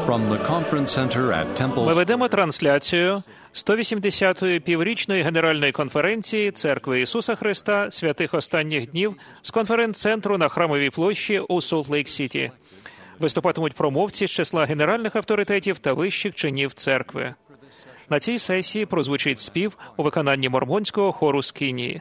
Ми ведемо трансляцію 180-ї піврічної Генеральної конференції Церкви Ісуса Христа Святих Останніх Днів з конференц-центру на Храмовій площі у Солт-Лейк-Сіті. Виступатимуть промовці з числа генеральних авторитетів та вищих чинів церкви. На цій сесії прозвучить спів у виконанні мормонського хору Скинії.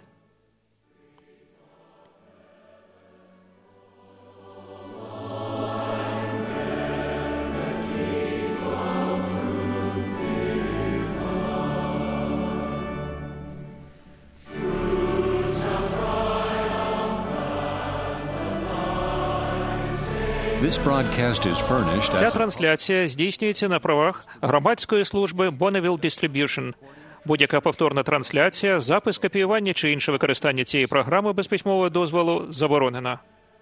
Ця трансляція здійснюється на правах громадської служби Bonneville Distribution. Будь-яка повторна трансляція, запис, копіювання чи інше використання цієї програми без письмового дозволу заборонено.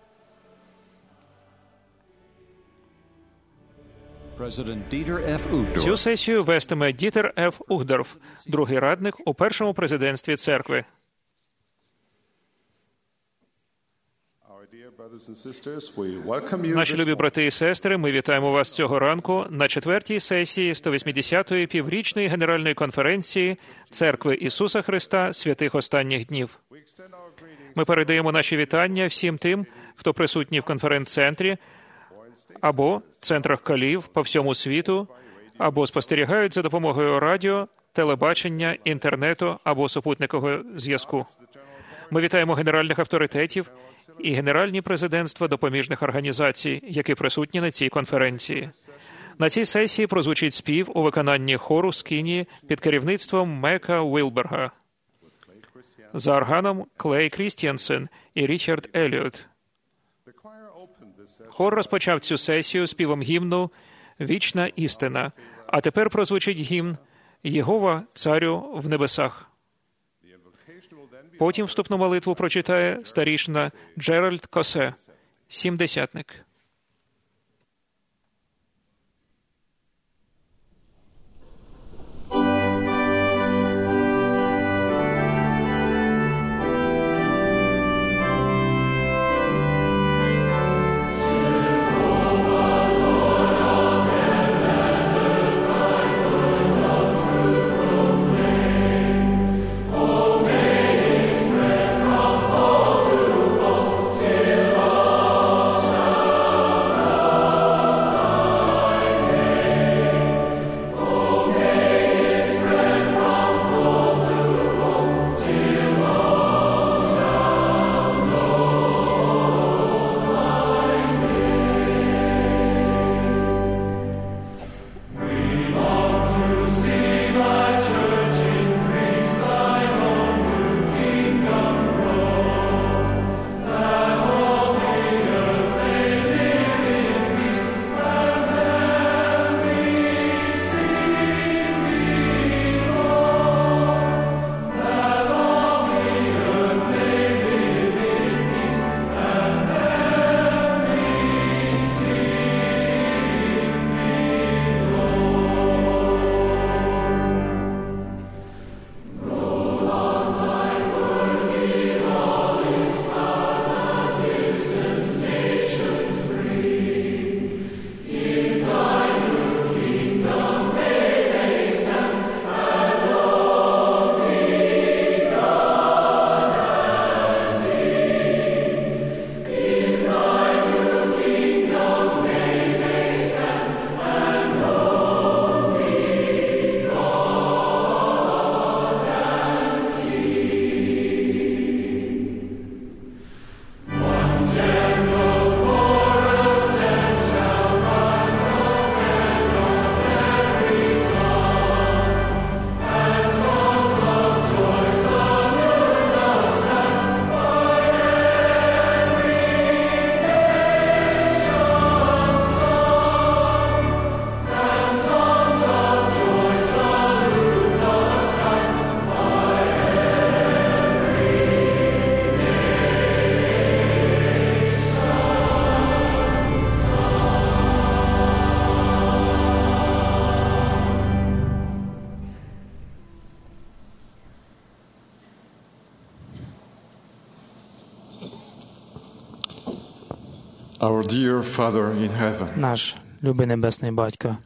Цю сесію вестиме Дітер Ф. Угдорф, другий радник у першому президентстві церкви. Наші любі брати і сестри, ми вітаємо вас цього ранку на 4-й сесії 180-ї піврічної Генеральної конференції Церкви Ісуса Христа Святих Останніх Днів. Ми передаємо наші вітання всім тим, хто присутній в конференц-центрі або центрах колів по всьому світу, або спостерігають за допомогою радіо, телебачення, інтернету або супутникового зв'язку. Ми вітаємо генеральних авторитетів і генеральні президентства допоміжних організацій, які присутні на цій конференції. На цій сесії прозвучить спів у виконанні хору Скинії під керівництвом Мека Уілберга. За органом Клей Крістіансен і Річард Елліот. Хор розпочав цю сесію співом гімну «Вічна істина», а тепер прозвучить гімн «Єгова, царю в небесах». Потім вступну молитву прочитає старішина Джеральд Косе, сімдесятник. Our dear Father in heaven, Наш любий Небесний Батько,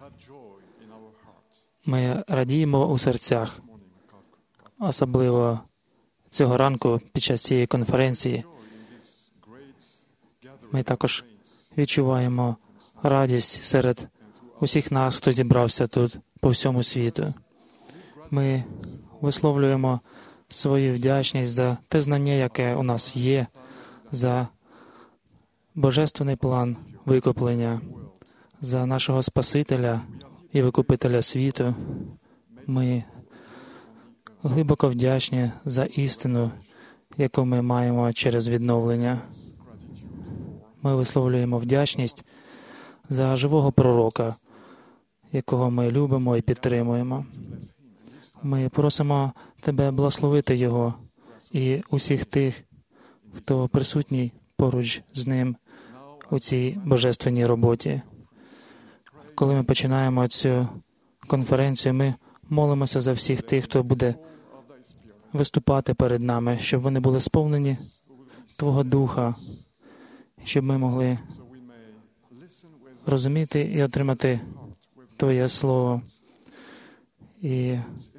ми радіємо у серцях, особливо цього ранку під час цієї конференції. Ми також відчуваємо радість серед усіх нас, хто зібрався тут по всьому світу. Ми висловлюємо свою вдячність за те знання, яке у нас є, за божественний план викуплення, за нашого Спасителя і Викупителя світу. Ми глибоко вдячні за істину, яку ми маємо через відновлення. Ми висловлюємо вдячність за живого пророка, якого ми любимо і підтримуємо. Ми просимо Тебе благословити його і усіх тих, хто присутній поруч з ним у цій божественній роботі. Коли ми починаємо цю конференцію, ми молимося за всіх тих, хто буде виступати перед нами, щоб вони були сповнені Твого Духа, щоб ми могли розуміти і отримати Твоє Слово, і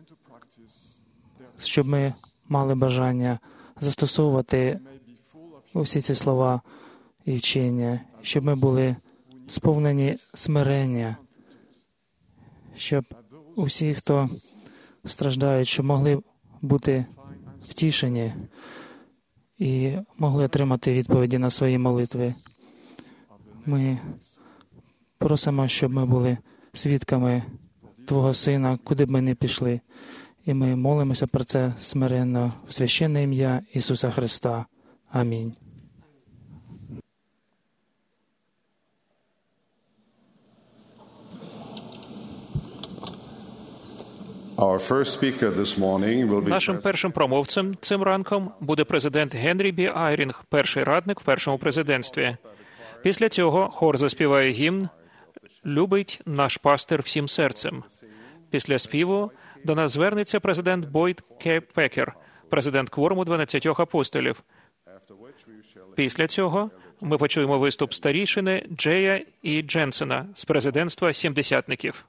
щоб ми мали бажання застосовувати усі ці слова і вчення, щоб ми були сповнені смирення, щоб усі, хто страждають, щоб могли бути втішені і могли отримати відповіді на свої молитви. Ми просимо, щоб ми були свідками Твого Сина, куди б ми не пішли. І ми молимося про це смиренно в священне ім'я Ісуса Христа. Амінь. Нашим першим промовцем цим ранком буде президент Генрі Бі Айрінг, перший радник в першому президентстві. Після цього хор заспіває гімн «Любить наш пастир всім серцем». Після співу до нас звернеться президент Бойд К. Пекер, президент кворуму 12 апостолів. Після цього ми почуємо виступ старішини Джея і Дженсена з президентства сімдесятників.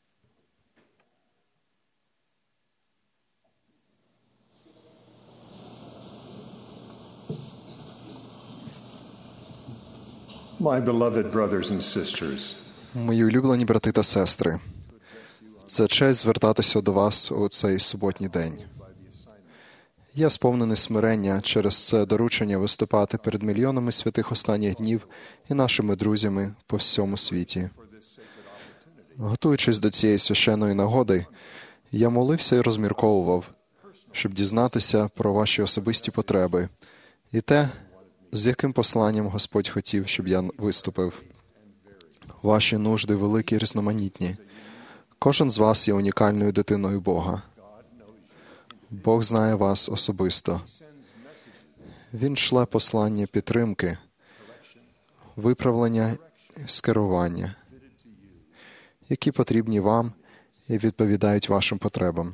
Мої улюблені брати та сестри, це честь звертатися до вас у цей суботній день. Я сповнений смирення через це доручення виступати перед мільйонами святих останніх днів і нашими друзями по всьому світі. Готуючись до цієї священної нагоди, я молився і розмірковував, щоб дізнатися про ваші особисті потреби і те, з яким посланням Господь хотів, щоб я виступив. Ваші нужди великі і різноманітні. Кожен з вас є унікальною дитиною Бога. Бог знає вас особисто. Він шле послання підтримки, виправлення, скерування, які потрібні вам і відповідають вашим потребам.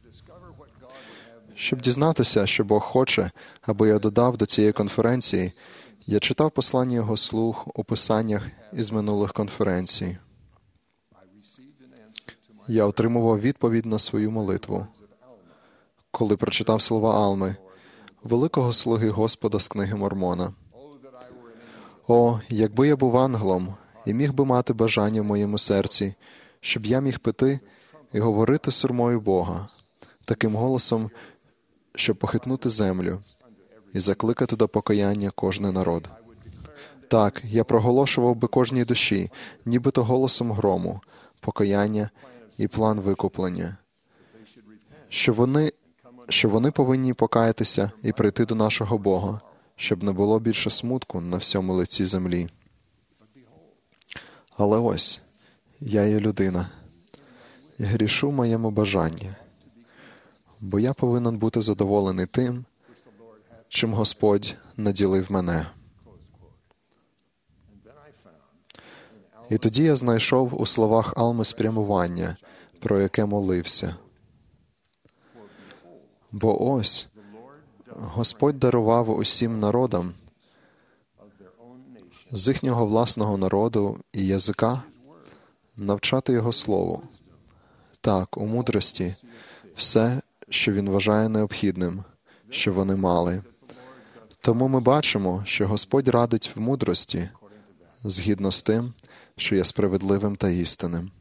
Щоб дізнатися, що Бог хоче, аби я додав до цієї конференції, я читав послання Його слуг у писаннях із минулих конференцій. Я отримував відповідь на свою молитву, коли прочитав слова Алми, великого слуги Господа з книги Мормона. «О, якби я був ангелом і міг би мати бажання в моєму серці, щоб я міг пити і говорити сурмою Бога, таким голосом, щоб похитнути землю і закликати до покаяння кожний народ. Так, я проголошував би кожній душі, нібито голосом грому, покаяння і план викуплення, що вони повинні покаятися і прийти до нашого Бога, щоб не було більше смутку на всьому лиці землі. Але ось, я є людина, і грішу в моєму бажанні, бо я повинен бути задоволений тим, чим Господь наділив мене. І тоді я знайшов у словах Алми спрямування, про яке молився. Бо ось, Господь дарував усім народам з їхнього власного народу і язика навчати Його Слову. Так, у мудрості все, що Він вважає необхідним, що вони мали. Тому ми бачимо, що Господь радить в мудрості, згідно з тим, що є справедливим та істинним.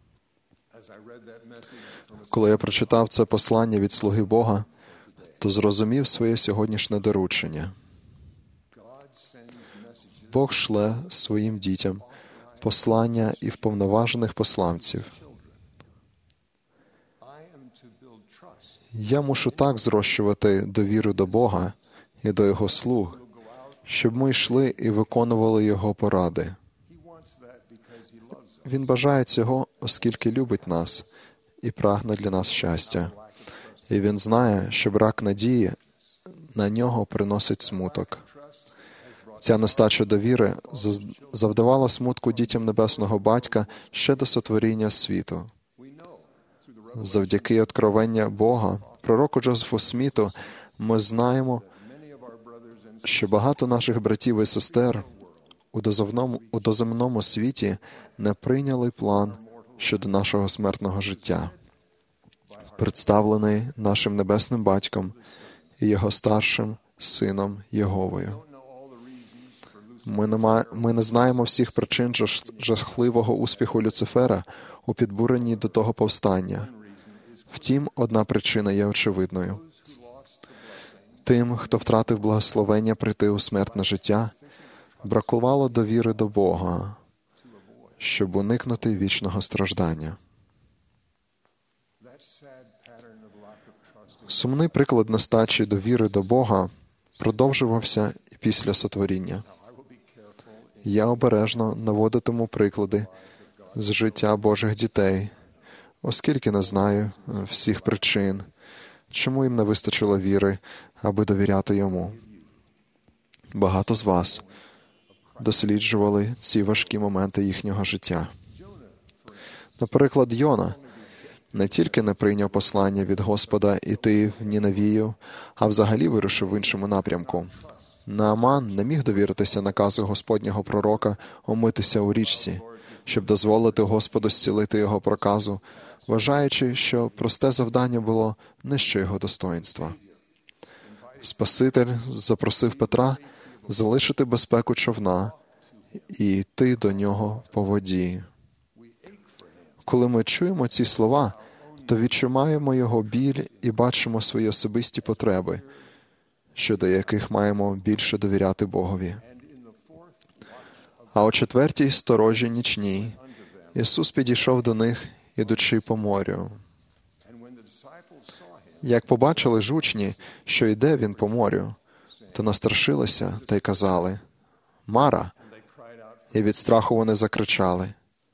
Коли я прочитав це послання від слуги Бога, то зрозумів своє сьогоднішнє доручення. Бог шле своїм дітям послання і вповноважених посланців. Я мушу так зрощувати довіру до Бога і до Його слуг, щоб ми йшли і виконували Його поради. Він бажає цього, оскільки любить нас і прагне для нас щастя. І Він знає, що брак надії на Нього приносить смуток. Ця нестача довіри завдавала смутку дітям Небесного Батька ще до сотворіння світу. Завдяки откровення Бога, пророку Джозефу Сміту, ми знаємо, що багато наших братів і сестер у доземному світі не прийняли план щодо нашого смертного життя, представлений нашим Небесним Батьком і Його старшим Сином Єговою. Ми не знаємо всіх причин жахливого успіху Люцифера у підбуренні до того повстання. Втім, одна причина є очевидною. Тим, хто втратив благословення прийти у смертне життя, бракувало довіри до Бога, щоб уникнути вічного страждання. Сумний приклад нестачі довіри до Бога продовжувався і після сотворіння. Я обережно наводитиму приклади з життя Божих дітей, оскільки не знаю всіх причин, чому їм не вистачило віри, аби довіряти Йому. Багато з вас досліджували ці важкі моменти їхнього життя. Наприклад, Йона не тільки не прийняв послання від Господа іти в Ніневію, а взагалі вирушив в іншому напрямку. Нааман не міг довіритися наказу Господнього пророка омитися у річці, щоб дозволити Господу зцілити його проказу, вважаючи, що просте завдання було нижче його достоїнства. Спаситель запросив Петра залишити безпеку човна і йти до нього по воді. Коли ми чуємо ці слова, то відчуваємо його біль і бачимо свої особисті потреби, щодо яких маємо більше довіряти Богові. А о 4-й сторожі нічній Ісус підійшов до них, ідучи по морю. Як побачили ж учні, що йде Він по морю, то настрашилися та й казали: «Мара!» І від страху вони закричали.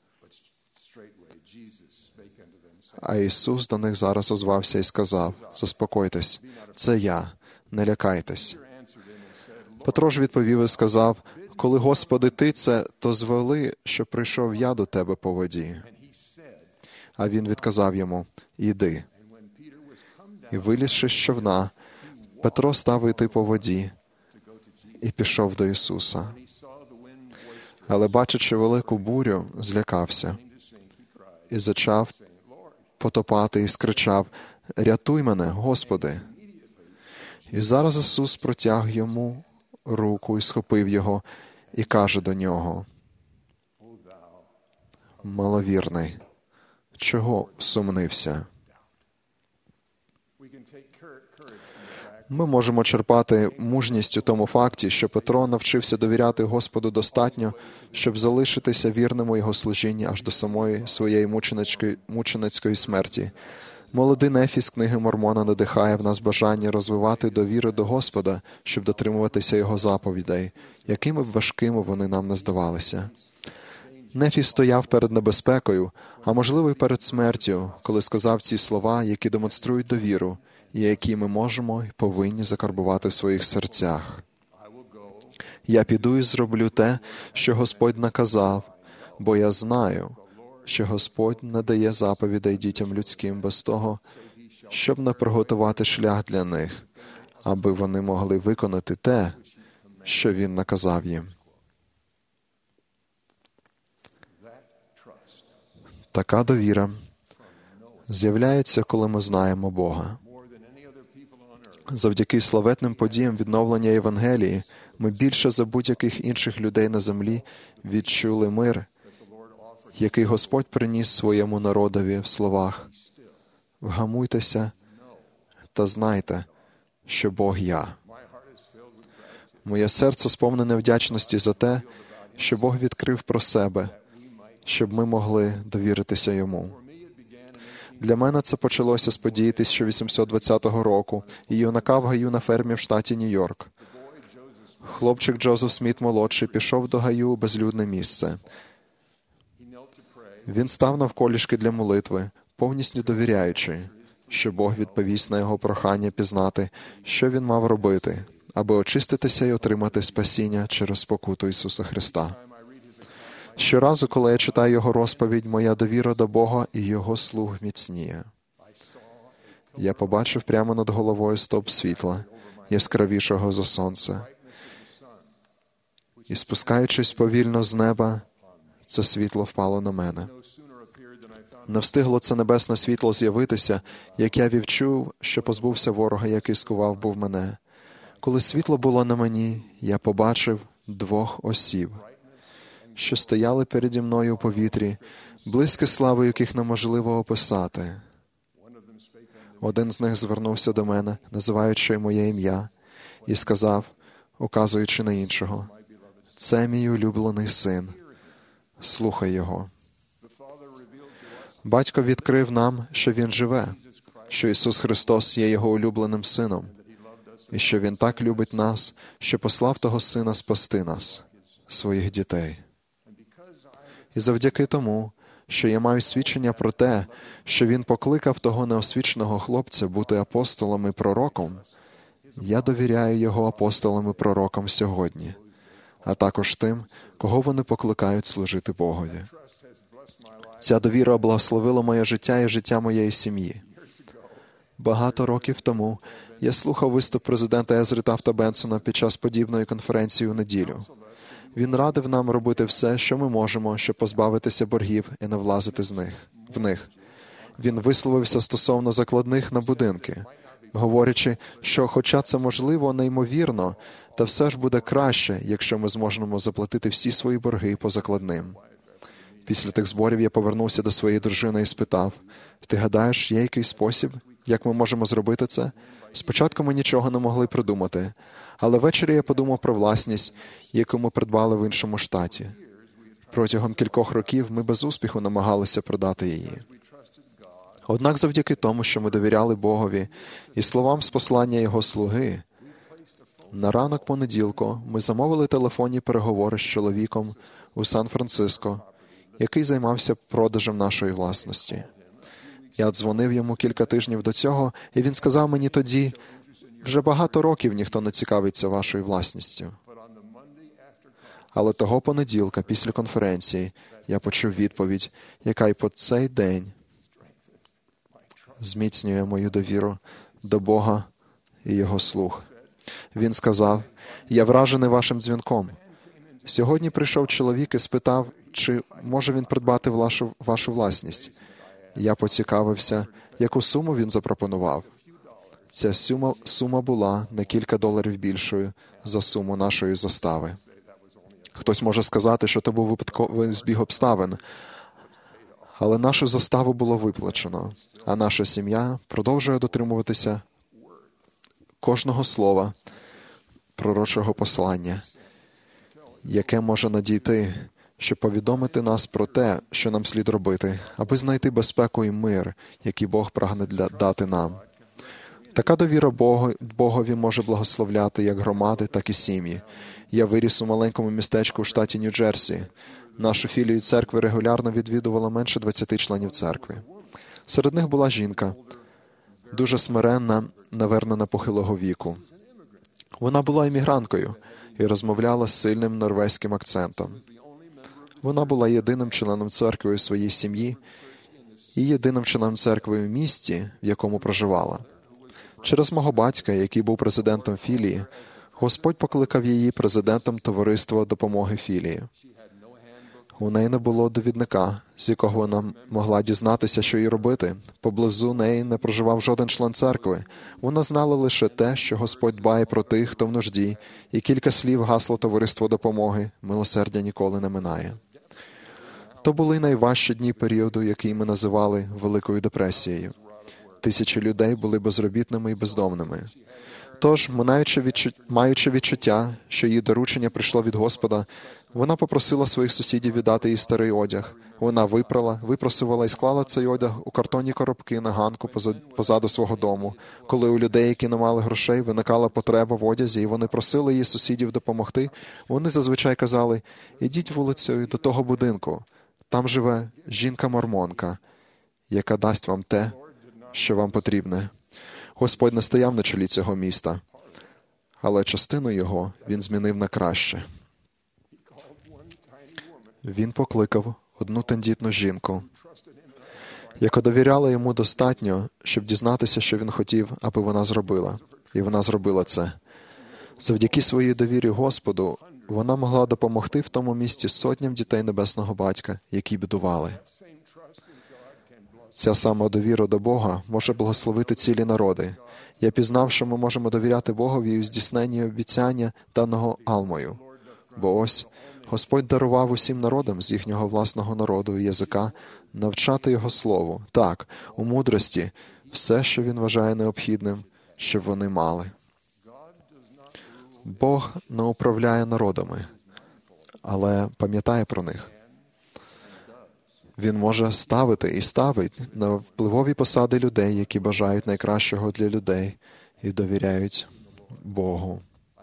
А Ісус до них зараз озвався і сказав: «Заспокойтесь, це я, не лякайтесь». Петро ж відповів і сказав: «Коли, Господи, Ти це, то звели, що прийшов я до Тебе по воді». А Він відказав йому: «Іди». І вилізши з човна, Петро став іти по воді і пішов до Ісуса. Але, бачачи велику бурю, злякався і зачав потопати і скричав: «Рятуй мене, Господи!» І зараз Ісус протяг йому руку і схопив його, і каже до нього: «Маловірний, чого сумнився?» Ми можемо черпати мужність у тому факті, що Петро навчився довіряти Господу достатньо, щоб залишитися вірним у Його служінні аж до самої своєї мученицької смерті. Молодий Нефі з книги Мормона надихає в нас бажання розвивати довіру до Господа, щоб дотримуватися Його заповідей, якими б важкими вони нам не здавалися. Нефі стояв перед небезпекою, а можливо й перед смертю, коли сказав ці слова, які демонструють довіру, і які ми можемо і повинні закарбувати в своїх серцях. «Я піду і зроблю те, що Господь наказав, бо я знаю, що Господь не дає заповідей дітям людським без того, щоб не приготувати шлях для них, аби вони могли виконати те, що Він наказав їм». Така довіра з'являється, коли ми знаємо Бога. Завдяки славетним подіям відновлення Євангелії ми більше за будь-яких інших людей на землі відчули мир, який Господь приніс своєму народові в словах: «Вгамуйтеся та знайте, що Бог я». Моє серце сповнене вдячності за те, що Бог відкрив про себе, щоб ми могли довіритися Йому. Для мене це почалося з подій 1820 року і юнака в гаю на фермі в штаті Нью-Йорк. Хлопчик Джозеф Сміт-молодший пішов до гаю у безлюдне місце. Він став навколішки для молитви, повністю довіряючи, що Бог відповість на його прохання пізнати, що він мав робити, аби очиститися і отримати спасіння через спокуту Ісуса Христа. Щоразу, коли я читаю його розповідь, моя довіра до Бога і Його слуг міцніє. Я побачив прямо над головою стовп світла, яскравішого за сонце. І спускаючись повільно з неба, це світло впало на мене. Не встигло це небесне світло з'явитися, як я відчув, що позбувся ворога, який скував був мене. Коли світло було на мені, я побачив 2 осіб, що стояли переді мною у повітрі, близькі слави, яких неможливо описати. Один з них звернувся до мене, називаючи моє ім'я, і сказав, указуючи на іншого: «Це мій улюблений син. Слухай його». Батько відкрив нам, що Він живе, що Ісус Христос є Його улюбленим Сином, і що Він так любить нас, що послав того Сина спасти нас, своїх дітей. І завдяки тому, що я маю свідчення про те, що Він покликав того неосвіченого хлопця бути апостолом і пророком, я довіряю Його апостолам і пророкам сьогодні, а також тим, кого вони покликають служити Богові. Ця довіра благословила моє життя і життя моєї сім'ї. Багато років тому я слухав виступ президента Езри Тафта Бенсона під час подібної конференції у неділю. Він радив нам робити все, що ми можемо, щоб позбавитися боргів і не влазити в них. Він висловився стосовно закладних на будинки, говорячи, що хоча це можливо неймовірно, та все ж буде краще, якщо ми зможемо заплатити всі свої борги по закладним. Після тих зборів я повернувся до своєї дружини і спитав: «Ти гадаєш, є якийсь спосіб, як ми можемо зробити це?» Спочатку ми нічого не могли придумати, але ввечері я подумав про власність, яку ми придбали в іншому штаті. Протягом кількох років ми без успіху намагалися продати її. Однак завдяки тому, що ми довіряли Богові і словам з послання Його слуги, на ранок понеділку ми замовили телефонні переговори з чоловіком у Сан-Франциско, який займався продажем нашої власності. Я дзвонив йому кілька тижнів до цього, і він сказав мені тоді: «Вже багато років ніхто не цікавиться вашою власністю». Але того понеділка, після конференції, я почув відповідь, яка й по цей день зміцнює мою довіру до Бога і Його слуг. Він сказав: «Я вражений вашим дзвінком. Сьогодні прийшов чоловік і спитав, чи може він придбати вашу власність. Я поцікавився, яку суму він запропонував. Ця сума була на кілька $кілька більшою за суму нашої застави. Хтось може сказати, що то був випадковий збіг обставин, але нашу заставу було виплачено, а наша сім'я продовжує дотримуватися кожного слова пророчого послання, яке може надійти, щоб повідомити нас про те, що нам слід робити, аби знайти безпеку і мир, який Бог прагне дати нам. Така довіра Богові може благословляти як громади, так і сім'ї. Я виріс у маленькому містечку у штаті Нью-Джерсі. Нашу філію церкви регулярно відвідувало менше 20 членів церкви. Серед них була жінка, дуже смиренна, навернена похилого віку. Вона була іммігранткою і розмовляла з сильним норвезьким акцентом. Вона була єдиним членом церкви у своїй сім'ї і єдиним членом церкви у місті, в якому проживала. Через мого батька, який був президентом філії, Господь покликав її президентом Товариства допомоги філії. У неї не було довідника, з якого вона могла дізнатися, що їй робити. Поблизу неї не проживав жоден член церкви. Вона знала лише те, що Господь дбає про тих, хто в нужді, і кілька слів гасло товариство допомоги «Милосердя ніколи не минає». То були найважчі дні періоду, який ми називали Великою депресією. Тисячі людей були безробітними і бездомними. Тож, маючи відчуття, що її доручення прийшло від Господа, вона попросила своїх сусідів віддати їй старий одяг. Вона випросувала і склала цей одяг у картонні коробки на ганку позаду свого дому. Коли у людей, які не мали грошей, виникала потреба в одязі, і вони просили її сусідів допомогти, вони зазвичай казали: «Ідіть вулицею до того будинку, там живе жінка-мормонка, яка дасть вам те, що вам потрібне». Господь не стояв на чолі цього міста, але частину його він змінив на краще. Він покликав одну тендітну жінку, яка довіряла йому достатньо, щоб дізнатися, що він хотів, аби вона зробила. І вона зробила це. Завдяки своїй довірі Господу, вона могла допомогти в тому місті сотням дітей Небесного Батька, які бідували. Ця сама довіра до Бога може благословити цілі народи. Я пізнав, що ми можемо довіряти Богові у здійсненні обіцяння, даного Алмою. Бо ось Господь дарував усім народам з їхнього власного народу і язика навчати Його Слову. Так, у мудрості, все, що Він вважає необхідним, щоб вони мали. Бог не управляє народами, але пам'ятає про них. Він може ставити і ставить на впливові посади людей, які бажають найкращого для людей і довіряють Богу.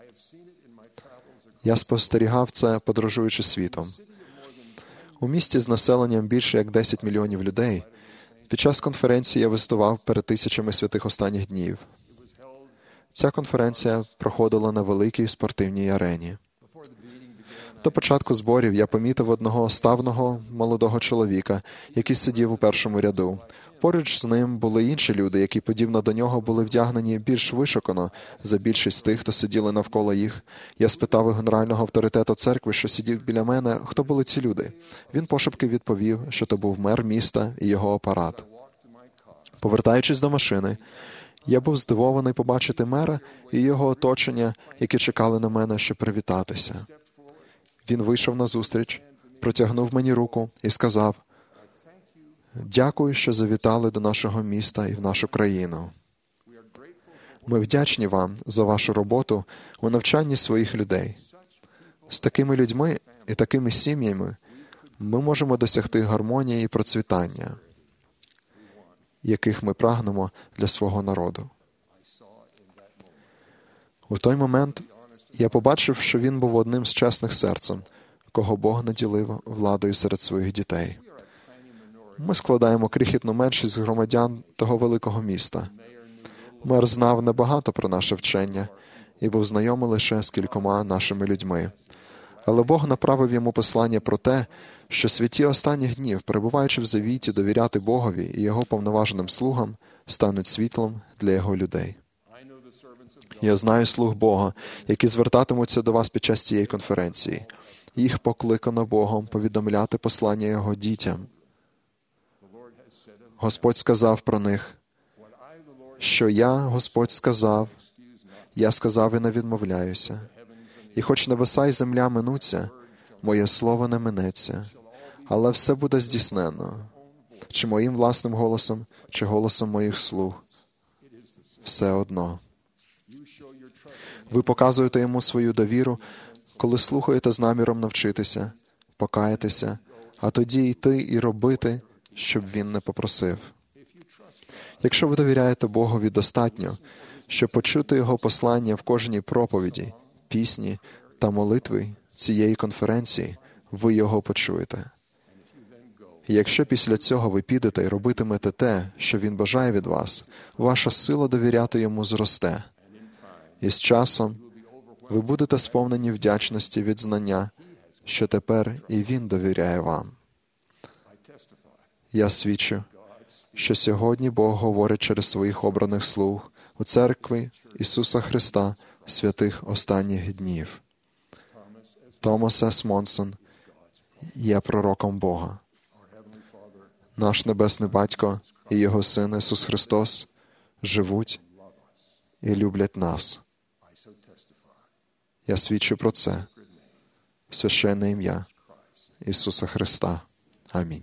Я спостерігав це, подорожуючи світом. У місті з населенням більше як 10 мільйонів людей під час конференції я виступав перед тисячами святих останніх днів. Ця конференція проходила на великій спортивній арені. До початку зборів я помітив одного ставного молодого чоловіка, який сидів у першому ряду. Поруч з ним були інші люди, які, подібно до нього, були вдягнені більш вишукано за більшість тих, хто сиділи навколо їх. Я спитав у генерального авторитета церкви, що сидів біля мене, хто були ці люди. Він пошепки відповів, що то був мер міста і його апарат. Повертаючись до машини, я був здивований побачити мера і його оточення, які чекали на мене, щоб привітатися. Він вийшов назустріч, протягнув мені руку і сказав: «Дякую, що завітали до нашого міста і в нашу країну. Ми вдячні вам за вашу роботу у навчанні своїх людей. З такими людьми і такими сім'ями ми можемо досягти гармонії і процвітання, яких ми прагнемо для свого народу». У той момент я побачив, що він був одним з чесних серцем, кого Бог наділив владою серед своїх дітей. Ми складаємо крихітну меншість громадян того великого міста. Мер знав небагато про наше вчення і був знайомий лише з кількома нашими людьми. Але Бог направив йому послання про те, що святі останніх днів, перебуваючи в завіті, довіряти Богові і Його повноваженим слугам, стануть світлом для Його людей. Я знаю слуг Бога, які звертатимуться до вас під час цієї конференції. Їх покликано Богом повідомляти послання Його дітям. Господь сказав про них, що я, Господь, сказав, я сказав і не відмовляюся. І хоч небеса і земля минуться, моє слово не минеться, але все буде здійснено. Чи моїм власним голосом, чи голосом моїх слуг. Все одно. Ви показуєте йому свою довіру, коли слухаєте з наміром навчитися, покаятися, а тоді йти і робити, щоб він не попросив. Якщо ви довіряєте Богові достатньо, щоб почути Його послання в кожній проповіді, пісні та молитві цієї конференції, ви його почуєте. І якщо після цього ви підете і робитимете те, що Він бажає від вас, ваша сила довіряти Йому зросте. І з часом ви будете сповнені вдячності від знання, що тепер і Він довіряє вам. Я свідчу, що сьогодні Бог говорить через своїх обраних слуг у церкві Ісуса Христа, святих останніх днів. Томас С. Монсон є пророком Бога. Наш Небесний Батько і Його Син Ісус Христос живуть і люблять нас. Я свідчу про це в священне ім'я Ісуса Христа. Амінь.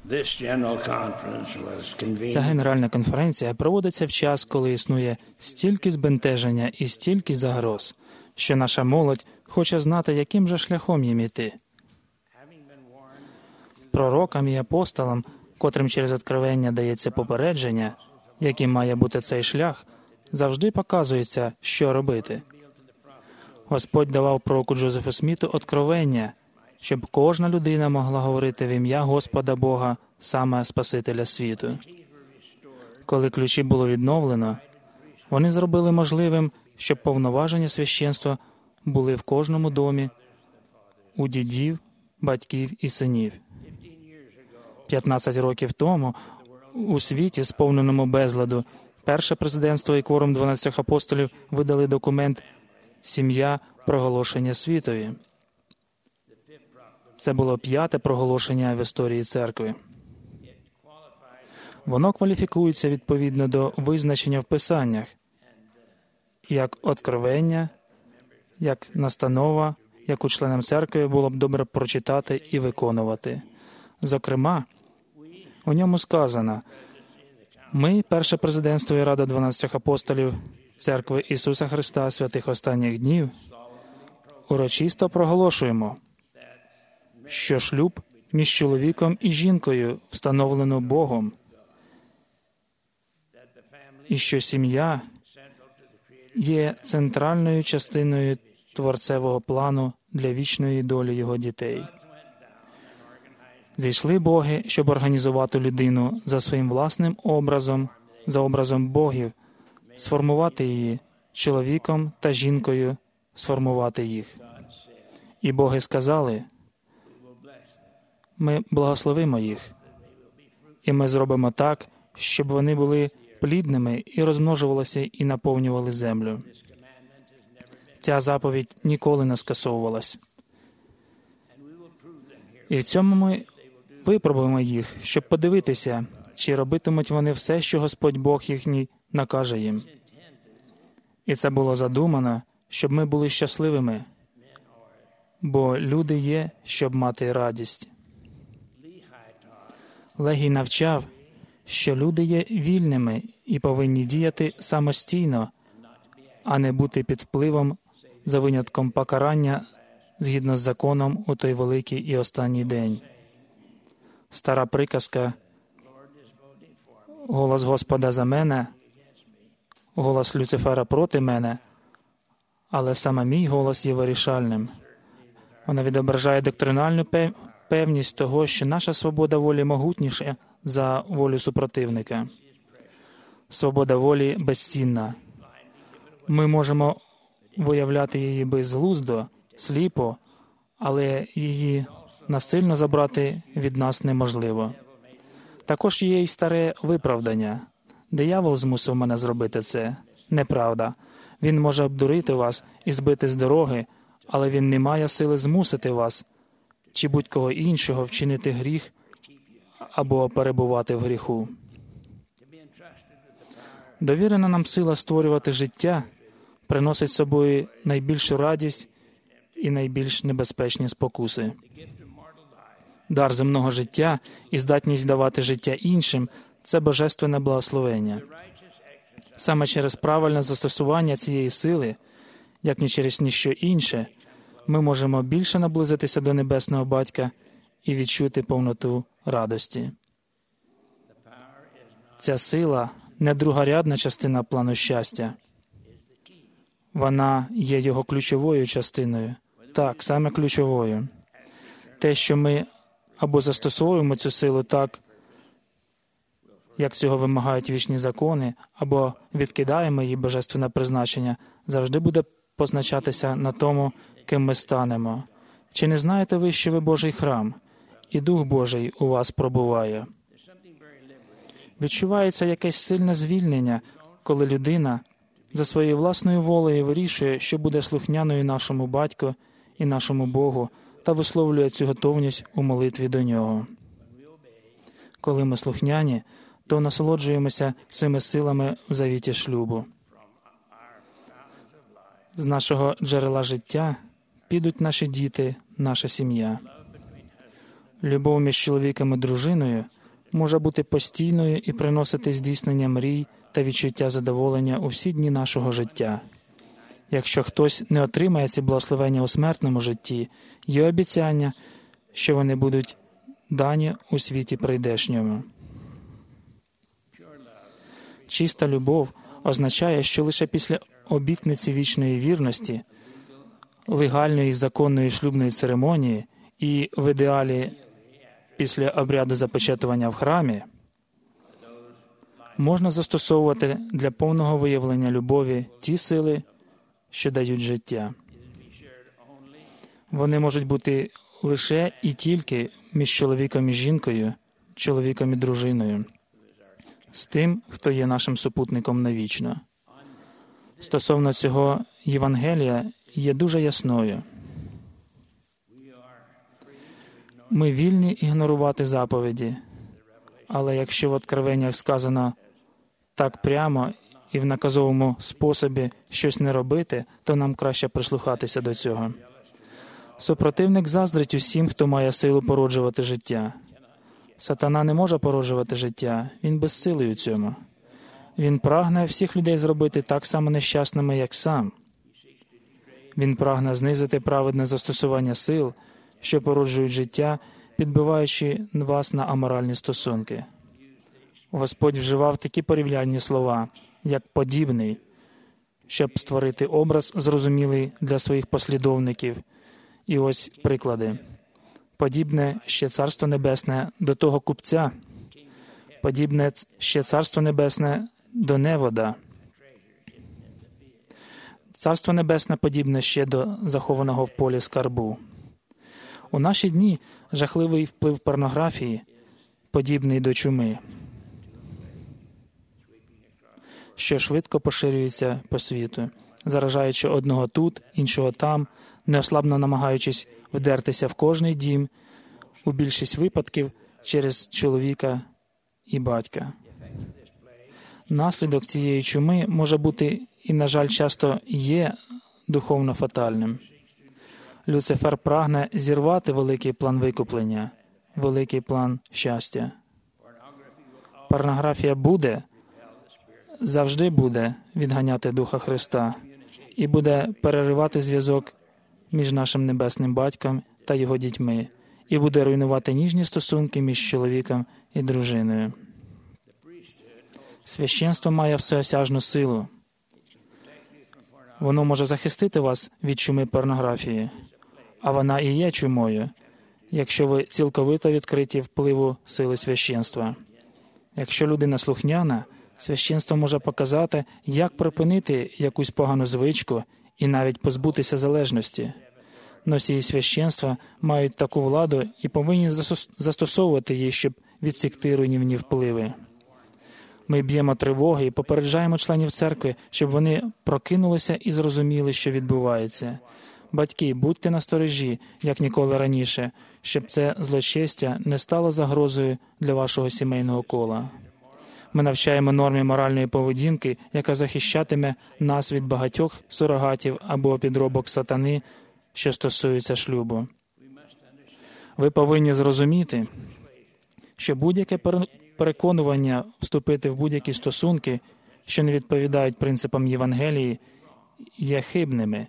Ця генеральна конференція проводиться в час, коли існує стільки збентеження і стільки загроз, що наша молодь хоче знати, яким же шляхом їм іти. Пророкам і апостолам, котрим через откровення дається попередження, яким має бути цей шлях, завжди показується, що робити. Господь давав пророку Джозефу Сміту откровення, щоб кожна людина могла говорити в ім'я Господа Бога, саме Спасителя світу. Коли ключі було відновлено, вони зробили можливим, щоб повноваження священства були в кожному домі, у дідів, батьків і синів. 15 років тому у світі, сповненому безладу, перше президентство і кворум 12 апостолів видали документ «Сім'я. Проголошення світові». Це було 5-те проголошення в історії церкви. Воно кваліфікується відповідно до визначення в Писаннях, як откровення, як настанова, яку членам церкви було б добре прочитати і виконувати. Зокрема, у ньому сказано: «Ми, перше президентство і Рада 12 апостолів Церкви Ісуса Христа святих останніх днів, урочисто проголошуємо, що шлюб між чоловіком і жінкою встановлено Богом, і що сім'я є центральною частиною творцевого плану для вічної долі його дітей. Зійшли боги, щоб організувати людину за своїм власним образом, за образом богів, сформувати її, чоловіком та жінкою сформувати їх. І боги сказали: ми благословимо їх, і ми зробимо так, щоб вони були плідними і розмножувалися і наповнювали землю». Ця заповідь ніколи не скасовувалась. І в цьому ми випробуємо їх, щоб подивитися, чи робитимуть вони все, що Господь Бог їхній накаже їм. І це було задумано, щоб ми були щасливими, бо люди є, щоб мати радість. Легій навчав, що люди є вільними і повинні діяти самостійно, а не бути під впливом за винятком покарання згідно з законом у той великий і останній день. Стара приказка «Голос Господа за мене, голос Люцифера проти мене, але саме мій голос є вирішальним». Вона відображає доктринальну певність того, що наша свобода волі могутніша за волю супротивника. Свобода волі безцінна. Ми можемо виявляти її безглуздо, сліпо, але її насильно забрати від нас неможливо. Також є й старе виправдання. «Диявол змусив мене зробити це». Неправда. Він може обдурити вас і збити з дороги, але він не має сили змусити вас чи будь-кого іншого вчинити гріх або перебувати в гріху. Довірена нам сила створювати життя приносить з собою найбільшу радість і найбільш небезпечні спокуси. Дар земного життя і здатність давати життя іншим – це божественне благословення. Саме через правильне застосування цієї сили, як ні через ніщо інше, ми можемо більше наблизитися до Небесного Батька і відчути повноту радості. Ця сила – не другорядна частина плану щастя. Вона є його ключовою частиною. Так, саме ключовою. Те, що ми або застосовуємо цю силу так, як цього вимагають вічні закони, або відкидаємо її божественне призначення, завжди буде позначатися на тому, ким ми станемо. Чи не знаєте ви, що ви Божий храм, і Дух Божий у вас пробуває? Відчувається якесь сильне звільнення, коли людина за своєю власною волею вирішує, що буде слухняною нашому Батьку і нашому Богу, та висловлює цю готовність у молитві до Нього. Коли ми слухняні, то насолоджуємося цими силами в завіті шлюбу. З нашого джерела життя підуть наші діти, наша сім'я. Любов між чоловіком і дружиною може бути постійною і приносити здійснення мрій та відчуття задоволення у всі дні нашого життя. Якщо хтось не отримає ці благословення у смертному житті, є обіцяння, що вони будуть дані у світі прийдешньому. Чиста любов означає, що лише після обітниці вічної вірності, легальної законної шлюбної церемонії і в ідеалі після обряду запечатування в храмі можна застосовувати для повного виявлення любові ті сили, що дають життя. Вони можуть бути лише і тільки між чоловіком і жінкою, чоловіком і дружиною, з тим, хто є нашим супутником навічно. Стосовно цього Євангелія є дуже ясною. Ми вільні ігнорувати заповіді, але якщо в Откровеннях сказано так прямо і в наказовому способі щось не робити, то нам краще прислухатися до цього. Супротивник заздрить усім, хто має силу породжувати життя. Сатана не може породжувати життя, він безсилий у цьому. Він прагне всіх людей зробити так само нещасними, як сам. Він прагне знизити праведне застосування сил, що породжують життя, підбиваючи вас на аморальні стосунки. Господь вживав такі порівняльні слова, як «подібний», щоб створити образ, зрозумілий для своїх послідовників. І ось приклади. Подібне ще Царство Небесне до того купця, подібне ще Царство Небесне до невода. Царство Небесне подібне ще до захованого в полі скарбу. У наші дні жахливий вплив порнографії, подібний до чуми, що швидко поширюється по світу, заражаючи одного тут, іншого там, неослабно намагаючись вдертися в кожний дім, у більшість випадків через чоловіка і батька. Наслідок цієї чуми може бути і, на жаль, часто є духовно фатальним. Люцифер прагне зірвати великий план викуплення, великий план щастя. Порнографія завжди буде відганяти Духа Христа і буде переривати зв'язок між нашим Небесним Батьком та Його дітьми, і буде руйнувати ніжні стосунки між чоловіком і дружиною. Священство має всеосяжну силу. Воно може захистити вас від чуми порнографії, а вона і є чумою, якщо ви цілковито відкриті впливу сили священства. Якщо людина слухняна, священство може показати, як припинити якусь погану звичку і навіть позбутися залежності. Носії священства мають таку владу і повинні застосовувати її, щоб відсікти руйнівні впливи. Ми б'ємо тривоги і попереджаємо членів церкви, щоб вони прокинулися і зрозуміли, що відбувається. Батьки, будьте насторожі, як ніколи раніше, щоб це злочестя не стало загрозою для вашого сімейного кола. Ми навчаємо нормі моральної поведінки, яка захищатиме нас від багатьох сурогатів або підробок сатани, що стосуються шлюбу. Ви повинні зрозуміти, що будь-яке переконування вступити в будь-які стосунки, що не відповідають принципам Євангелії, є хибними.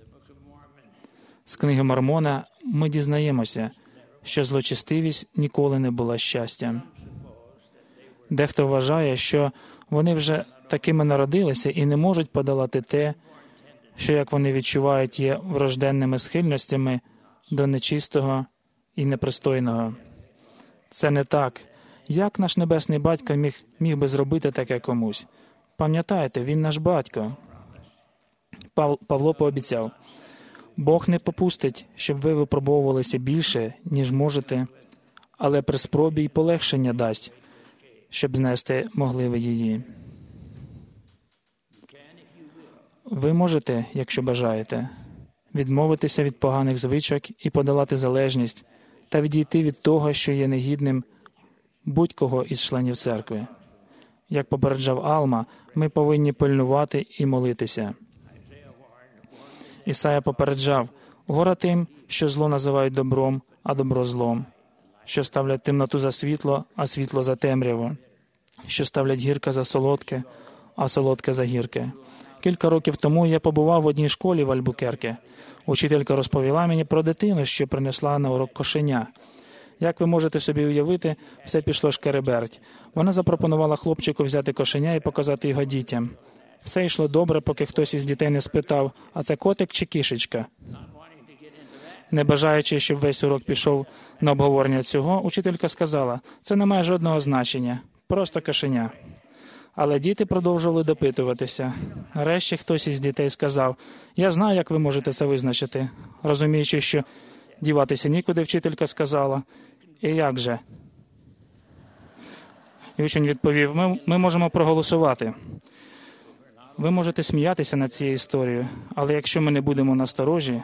З книги Мормона ми дізнаємося, що злочестивість ніколи не була щастям. Дехто вважає, що вони вже такими народилися і не можуть подолати те, що, як вони відчувають, є врожденними схильностями до нечистого і непристойного. Це не так. Як наш Небесний Батько міг би зробити таке комусь? Пам'ятаєте, Він наш Батько. Павло пообіцяв: Бог не попустить, щоб ви випробовувалися більше, ніж можете, але при спробі й полегшення дасть, щоб знести могли ви її. Ви можете, якщо бажаєте, відмовитися від поганих звичок і подолати залежність та відійти від того, що є негідним будь-кого із членів церкви. Як попереджав Алма, ми повинні пильнувати і молитися. Ісая попереджав: «Гора тим, що зло називають добром, а добро злом, що ставлять темноту за світло, а світло за темряву, що ставлять гірке за солодке, а солодке за гірке. Кілька років тому я побував в одній школі в Альбукерке. Учителька розповіла мені про дитину, що принесла на урок кошеня. Як ви можете собі уявити, все пішло шкереберть. Вона запропонувала хлопчику взяти кошеня і показати його дітям. Все йшло добре, поки хтось із дітей не спитав, а це котик чи кішечка? Не бажаючи, щоб весь урок пішов на обговорення цього, учителька сказала, це не має жодного значення, просто кошеня. Але діти продовжували допитуватися. Нарешті хтось із дітей сказав, я знаю, як ви можете це визначити. Розуміючи, що діватися нікуди, вчителька сказала, і як же? І учень відповів, ми можемо проголосувати. Ви можете сміятися над цією історією, але якщо ми не будемо насторожі,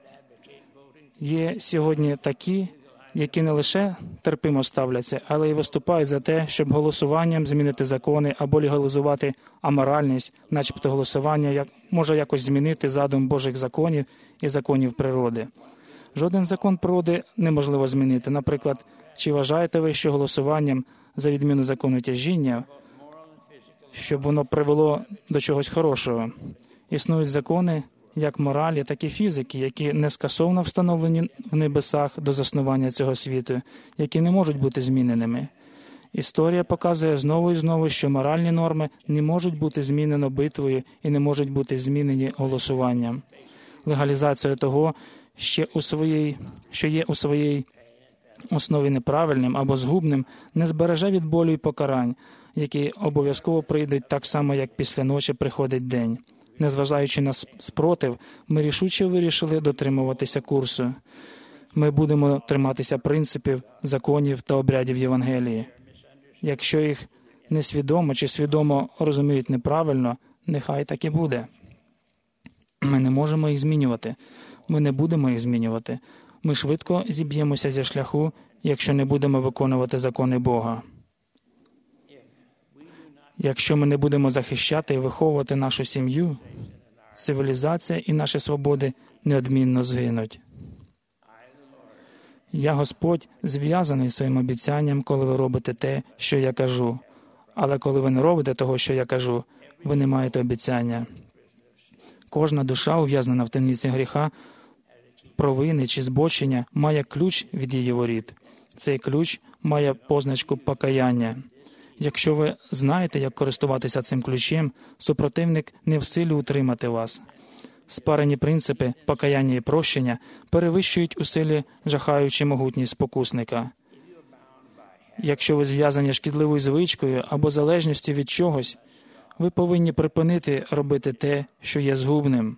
є сьогодні такі, які не лише терпимо ставляться, але й виступають за те, щоб голосуванням змінити закони або легалізувати аморальність, начебто голосування може якось змінити задум Божих законів і законів природи. Жоден закон природи неможливо змінити. Наприклад, чи вважаєте ви, що голосуванням за відміну закону тяжіння, щоб воно привело до чогось хорошого? Існують закони, як моралі, так і фізики, які нескасовно встановлені в небесах до заснування цього світу, які не можуть бути зміненими. Історія показує знову і знову, що моральні норми не можуть бути змінені битвою і не можуть бути змінені голосуванням. Легалізація того, що є у своїй основі неправильним або згубним, не збереже від болю і покарань, які обов'язково прийдуть так само, як після ночі приходить день. Незважаючи на спротив, ми рішуче вирішили дотримуватися курсу. Ми будемо триматися принципів, законів та обрядів Євангелії. Якщо їх несвідомо чи свідомо розуміють неправильно, нехай так і буде. Ми не можемо їх змінювати. Ми не будемо їх змінювати. Ми швидко зіб'ємося зі шляху, якщо не будемо виконувати закони Бога. Якщо ми не будемо захищати і виховувати нашу сім'ю, цивілізація і наші свободи неодмінно згинуть. Я, Господь, зв'язаний своїм обіцянням, коли ви робите те, що я кажу. Але коли ви не робите того, що я кажу, ви не маєте обіцяння. Кожна душа, ув'язнена в темниці гріха, провини чи збочення, має ключ від її воріт. Цей ключ має позначку покаяння. Якщо ви знаєте, як користуватися цим ключем, супротивник не в силі утримати вас. Спарені принципи покаяння і прощення перевищують у силі жахаючи могутність спокусника. Якщо ви зв'язані шкідливою звичкою або залежністю від чогось, ви повинні припинити робити те, що є згубним.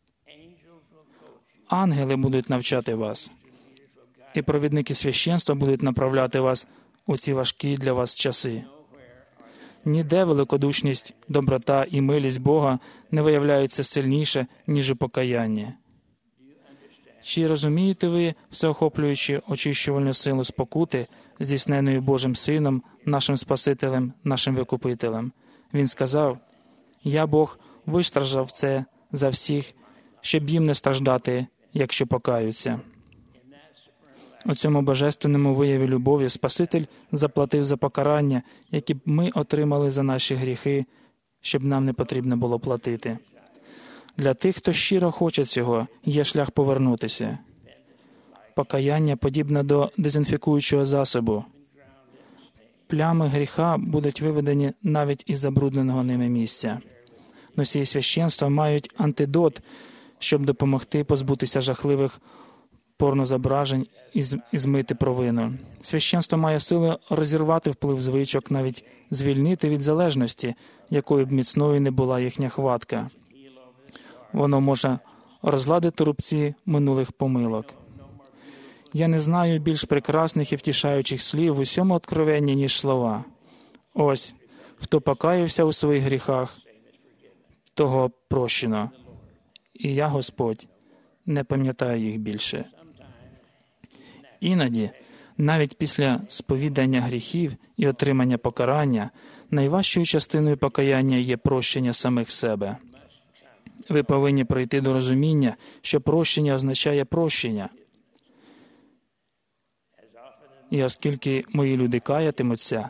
Ангели будуть навчати вас, і провідники священства будуть направляти вас у ці важкі для вас часи. Ніде великодушність, доброта і милість Бога не виявляються сильніше, ніж у покаянні. Чи розумієте ви всеохоплюючи очищувальну силу спокути, здійсненої Божим Сином, нашим Спасителем, нашим Викупителем? Він сказав, «Я, Бог, вистраждав це за всіх, щоб їм не страждати, якщо покаються». У цьому божественному вияві любові Спаситель заплатив за покарання, які б ми отримали за наші гріхи, щоб нам не потрібно було платити. Для тих, хто щиро хоче цього, є шлях повернутися. Покаяння подібне до дезінфікуючого засобу. Плями гріха будуть виведені навіть із забрудненого ними місця. Носії священства мають антидот, щоб допомогти позбутися жахливих порнозображень і змити провину. Священство має силу розірвати вплив звичок, навіть звільнити від залежності, якою б міцною не була їхня хватка. Воно може розгладити рубці минулих помилок. Я не знаю більш прекрасних і втішаючих слів в усьому откровенні, ніж слова. Ось, хто покаявся у своїх гріхах, того прощено. І я, Господь, не пам'ятаю їх більше. Іноді, навіть після сповідання гріхів і отримання покарання, найважчою частиною покаяння є прощення самих себе. Ви повинні прийти до розуміння, що прощення означає прощення. І оскільки мої люди каятимуться,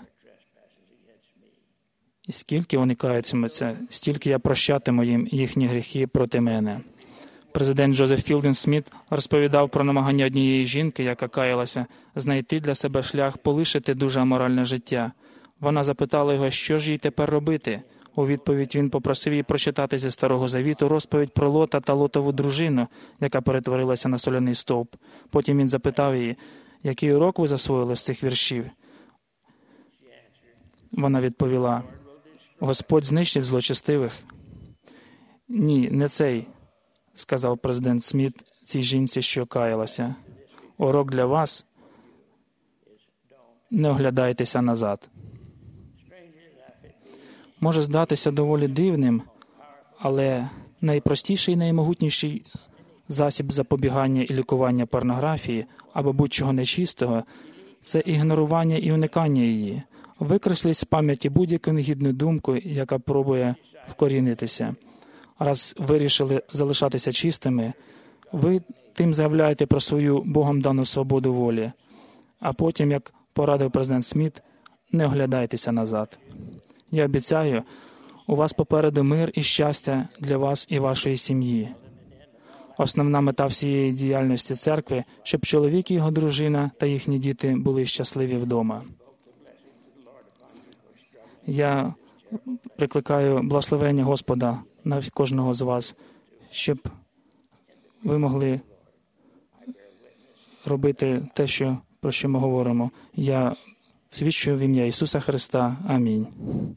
і скільки вони каятимуться, стільки я прощатиму їм їхні гріхи проти мене. Президент Джозеф Філден Сміт розповідав про намагання однієї жінки, яка каялася, знайти для себе шлях полишити дуже аморальне життя. Вона запитала його, що ж їй тепер робити. У відповідь він попросив її прочитати зі Старого Завіту розповідь про Лота та Лотову дружину, яка перетворилася на соляний стовп. Потім він запитав її, який урок ви засвоїли з цих віршів. Вона відповіла, Господь знищить злочестивих. Ні, не цей, сказав президент Сміт цій жінці, що каялася. Урок для вас – не оглядайтеся назад. Може здатися доволі дивним, але найпростіший і наймогутніший засіб запобігання і лікування порнографії або будь-чого нечистого – це ігнорування і уникання її. Викресліть з пам'яті будь-яку негідну думку, яка пробує вкорінитися. Раз вирішили залишатися чистими, ви тим заявляєте про свою Богом дану свободу волі. А потім, як порадив президент Сміт, не оглядайтеся назад. Я обіцяю, у вас попереду мир і щастя для вас і вашої сім'ї. Основна мета всієї діяльності церкви, щоб чоловік і його дружина та їхні діти були щасливі вдома. Я прикликаю благословення Господа на кожного з вас, щоб ви могли робити те, про що ми говоримо. Я свідчую в ім'я Ісуса Христа. Амінь.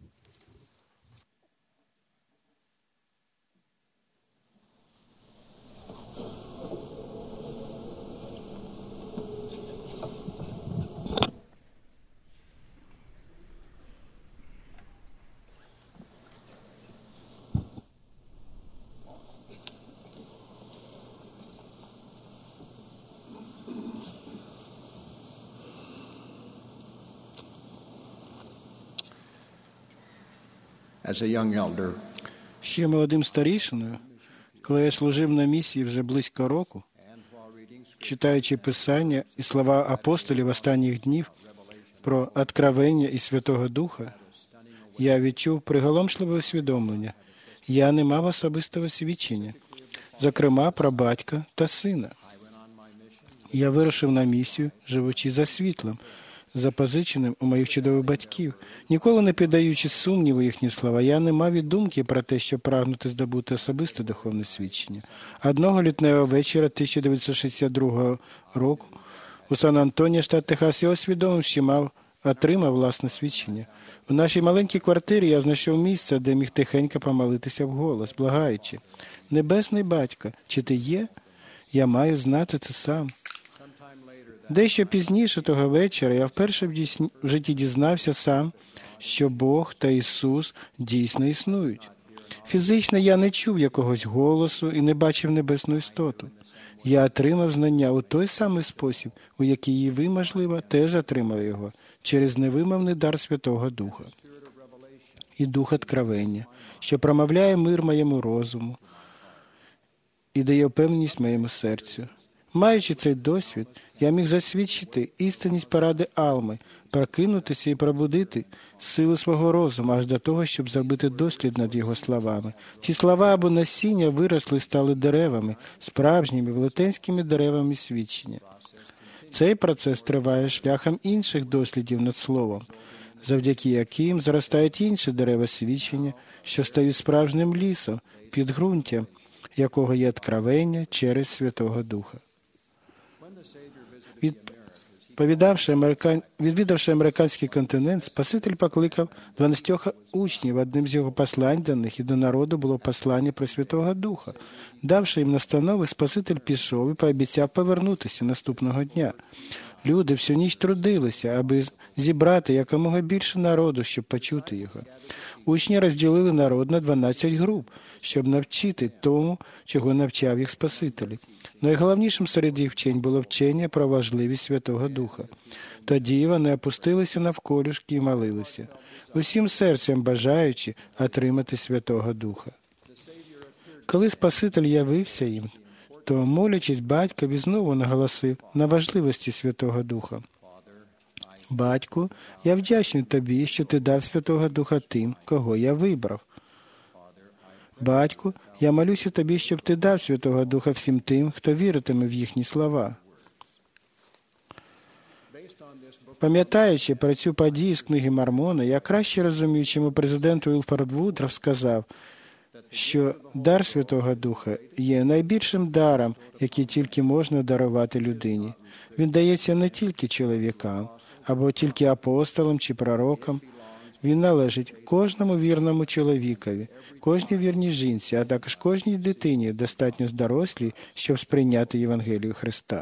As a young elder, Ще молодим старішиною, коли я служив на місії вже близько року, читаючи Писання і слова апостолів останніх днів про откровення і Святого Духа, я відчув приголомшливе усвідомлення. Я не мав особистого свідчення, зокрема про батька та сина. Я вирушив на місію, живучи за світлом, запозиченим у моїх чудових батьків. Ніколи не піддаючи сумніву їхні слова, я не мав і думки про те, щоб прагнути здобути особисте духовне свідчення. Одного літневого вечора 1962 року у Сан-Антоніо, штат Техас, я усвідомив, що отримав власне свідчення. У нашій маленькій квартирі я знайшов місце, де міг тихенько помолитися вголос, благаючи: «Небесний Батько, чи ти є? Я маю знати це сам». Дещо пізніше того вечора я вперше в житті дізнався сам, що Бог та Ісус дійсно існують. Фізично я не чув якогось голосу і не бачив небесну істоту. Я отримав знання у той самий спосіб, у який і ви, можливо, теж отримали його, через невимовний дар Святого Духа. І Дух откровення, що промовляє мир моєму розуму і дає впевненість моєму серцю. Маючи цей досвід, я міг засвідчити істинність поради Алми, прокинутися і пробудити силу свого розуму аж до того, щоб зробити дослід над його словами. Ці слова або насіння виросли і стали деревами, справжніми велетенськими деревами свідчення. Цей процес триває шляхом інших дослідів над словом, завдяки яким зростають інші дерева свідчення, що стають справжнім лісом, підґрунтям, якого є откровення через Святого Духа. Відвідавши американський континент, Спаситель покликав 12 учнів. Одним з його послань до них і до народу було послання про Святого Духа. Давши їм настанови, Спаситель пішов і пообіцяв повернутися наступного дня. Люди всю ніч трудилися, аби зібрати якомога більше народу, щоб почути його. Учні розділили народ на 12 груп, щоб навчити тому, чого навчав їх Спаситель. Найголовнішим серед їх вчень було вчення про важливість Святого Духа. Тоді вони опустилися навколішки і молилися, усім серцем бажаючи отримати Святого Духа. Коли Спаситель явився їм, то, молячись батькові, знову наголосив на важливості Святого Духа. Батьку, я вдячний тобі, що ти дав Святого Духа тим, кого я вибрав. Батьку, я молюся тобі, щоб ти дав Святого Духа всім тим, хто віритиме в їхні слова. Пам'ятаючи про цю подію з книги Мормона, я краще розумію, чому президент Уілфорд Вудроф сказав, що дар Святого Духа є найбільшим даром, який тільки можна дарувати людині. Він дається не тільки чоловікам, або тільки апостолам чи пророкам. Він належить кожному вірному чоловікові, кожній вірній жінці, а також кожній дитині, достатньо дорослій, щоб сприйняти Євангелію Христа.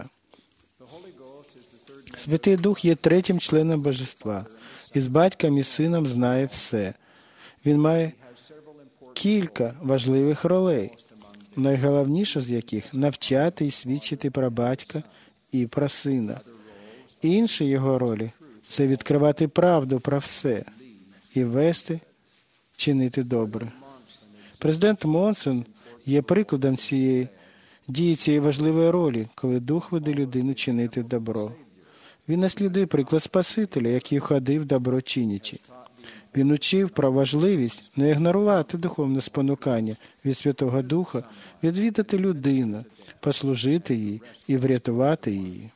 Святий Дух є третім членом Божества, і з Батьком і Сином знає все. Він має кілька важливих ролей, найголовніша з яких – навчати і свідчити про Батька і про Сина. Інші його ролі – це відкривати правду про все і вести, чинити добре. Президент Монсон є прикладом цієї важливої ролі, коли Дух веде людину чинити добро. Він наслідує приклад Спасителя, який ходив добро чинячи. Він учив про важливість не ігнорувати духовне спонукання від Святого Духа, відвідати людину, послужити їй і врятувати її.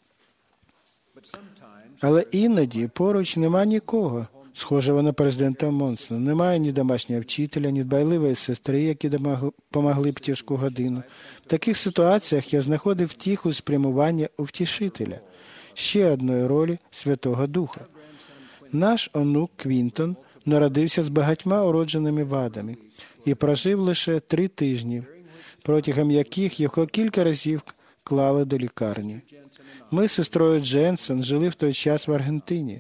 Але іноді поруч нема нікого, схожого на президента Монсона. Немає ні домашнього вчителя, ні дбайливої сестри, які допомогли б в тяжку годину. В таких ситуаціях я знаходив втіху спрямування у втішителя, ще одної ролі Святого Духа. Наш онук Квінтон народився з багатьма уродженими вадами і прожив лише 3 тижні, протягом яких його кілька разів клали до лікарні. Ми з сестрою Дженсен жили в той час в Аргентині.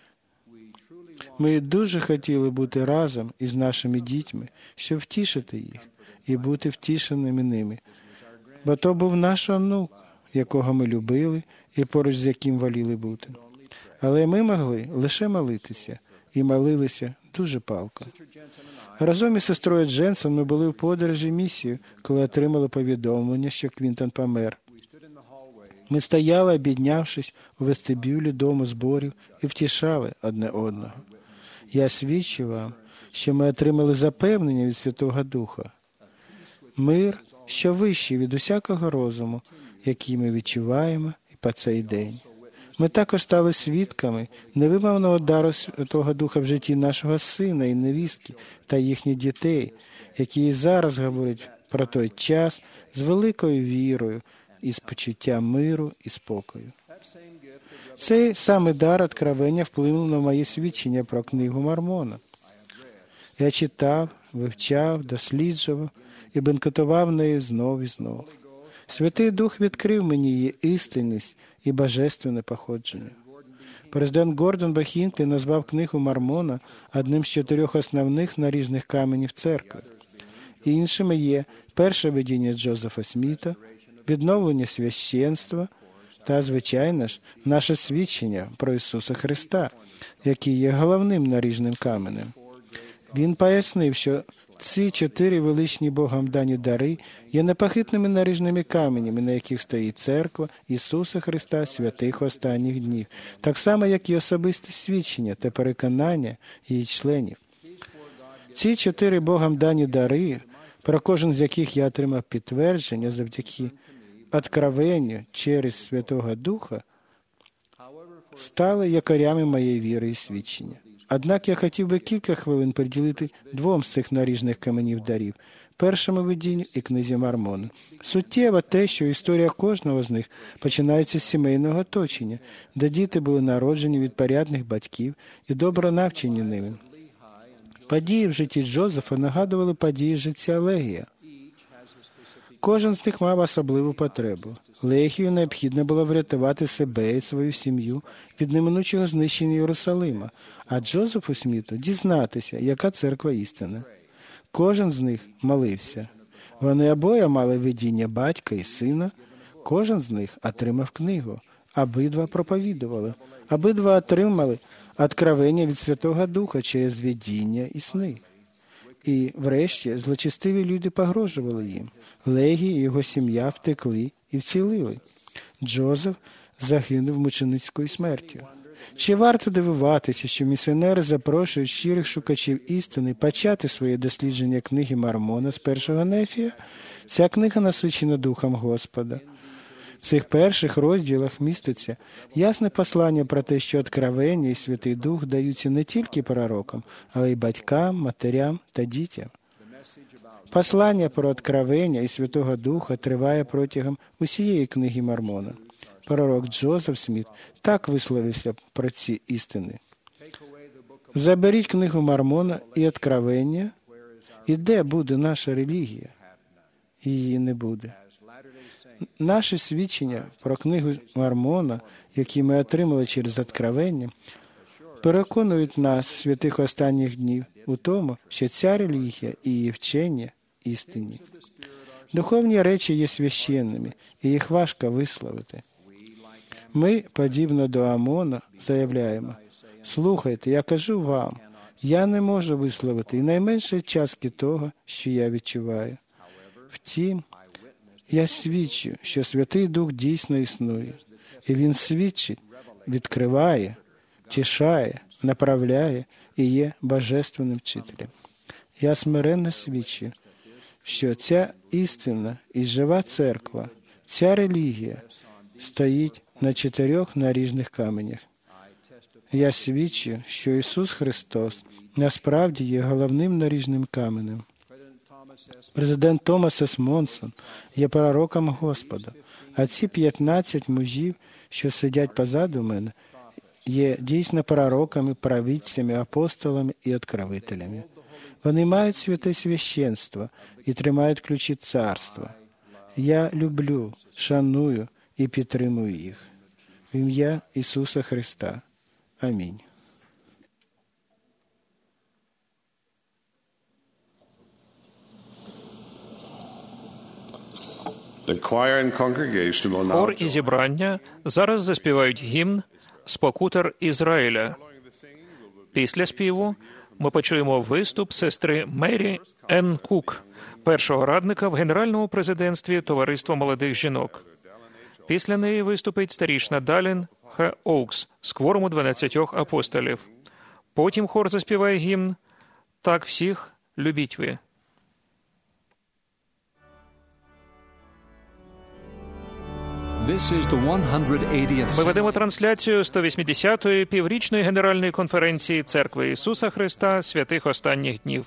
Ми дуже хотіли бути разом із нашими дітьми, щоб втішити їх і бути втішеними ними. Бо то був наш онук, якого ми любили і поруч з яким воліли бути. Але ми могли лише молитися, і молилися дуже палко. Разом із сестрою Дженсен ми були в подорожі місію, коли отримали повідомлення, що Квінтон помер. Ми стояли, обіднявшись у вестибюлі дому зборів і втішали одне одного. Я свідчу вам, що ми отримали запевнення від Святого Духа. Мир, що вищий від усякого розуму, який ми відчуваємо і по цей день. Ми також стали свідками невимовного дару Святого Духа в житті нашого сина і невістки та їхніх дітей, які і зараз говорять про той час з великою вірою і з почуттям миру і спокою. Цей саме дар откровення вплинув на моє свідчення про книгу Мормона. Я читав, вивчав, досліджував і бенкетував нею знов і знов. Святий Дух відкрив мені її істинність і божественне походження. Президент Гордон Б. Хінклі назвав книгу Мормона одним з 4 основних наріжних каменів церкви. Іншими є перше видіння Джозефа Сміта, відновлення священства та, звичайно ж, наше свідчення про Ісуса Христа, який є головним наріжним каменем. Він пояснив, що ці 4 величні Богом дані дари є непохитними наріжними каменями, на яких стоїть церква Ісуса Христа, святих останніх днів, так само, як і особисте свідчення та переконання її членів. Ці 4 Богом дані дари, про кожен з яких я отримав підтвердження завдяки откровенню через Святого Духа, стали якорями моєї віри і свідчення. Однак я хотів би кілька хвилин приділити 2 з цих наріжних каменів дарів – першому видінню і книзі Мормона. Суттєво те, що історія кожного з них починається з сімейного оточення, де діти були народжені від порядних батьків і добре навчені ними. Події в житті Джозефа нагадували події життя Легія. Кожен з них мав особливу потребу. Легію необхідно було врятувати себе і свою сім'ю від неминучого знищення Єрусалима, а Джозефу Сміту дізнатися, яка церква істина. Кожен з них молився. Вони обоє мали видіння батька і сина. Кожен з них отримав книгу. Обидва проповідували. Обидва отримали откровення від Святого Духа через видіння і сни. І, врешті, злочестиві люди погрожували їм. Легій і його сім'я втекли і вцілили. Джозеф загинув мученицькою смертю. Чи варто дивуватися, що місіонери запрошують щирих шукачів істини почати своє дослідження книги Мормона з першого Нефія? Ця книга насичена Духом Господа. В цих перших розділах міститься ясне послання про те, що откровення і Святий Дух даються не тільки пророкам, але й батькам, матерям та дітям. Послання про откровення і Святого Духа триває протягом усієї книги Мормона. Пророк Джозеф Сміт так висловився про ці істини. Заберіть книгу Мормона і откровення, і де буде наша релігія? Її не буде. Наше свідчення про книгу Мормона, які ми отримали через откровення, переконують нас, святих останніх днів, у тому, що ця релігія і її вчення істинні. Духовні речі є священними, і їх важко висловити. Ми, подібно до Амона, заявляємо: «Слухайте, я кажу вам, я не можу висловити і найменшої частки того, що я відчуваю. Втім, я свідчу, що Святий Дух дійсно існує, і Він свідчить, відкриває, втішає, направляє і є божественним вчителем. Я смиренно свідчу, що ця істинна і жива церква, ця релігія стоїть на 4 наріжних каменях. Я свідчу, що Ісус Христос насправді є головним наріжним каменем. Президент Томас С. Монсон є пророком Господа, а ці 15 мужів, що сидять позаду мене, є дійсно пророками, провидцями, апостолами і откровителями. Вони мають святе священство і тримають ключі царства. Я люблю, шаную і підтримую їх. В ім'я Ісуса Христа. Амінь. Хор і зібрання зараз заспівають гімн «Спокутар Ізраїля». Після співу ми почуємо виступ сестри Мері Н. Кук, першого радника в Генеральному президентстві Товариства молодих жінок. Після неї виступить старішна Далін Х. Оукс з кворуму 12 апостолів. Потім хор заспіває гімн «Так всіх любіть ви». Ми ведемо трансляцію 180-ї піврічної Генеральної конференції Церкви Ісуса Христа святих останніх днів.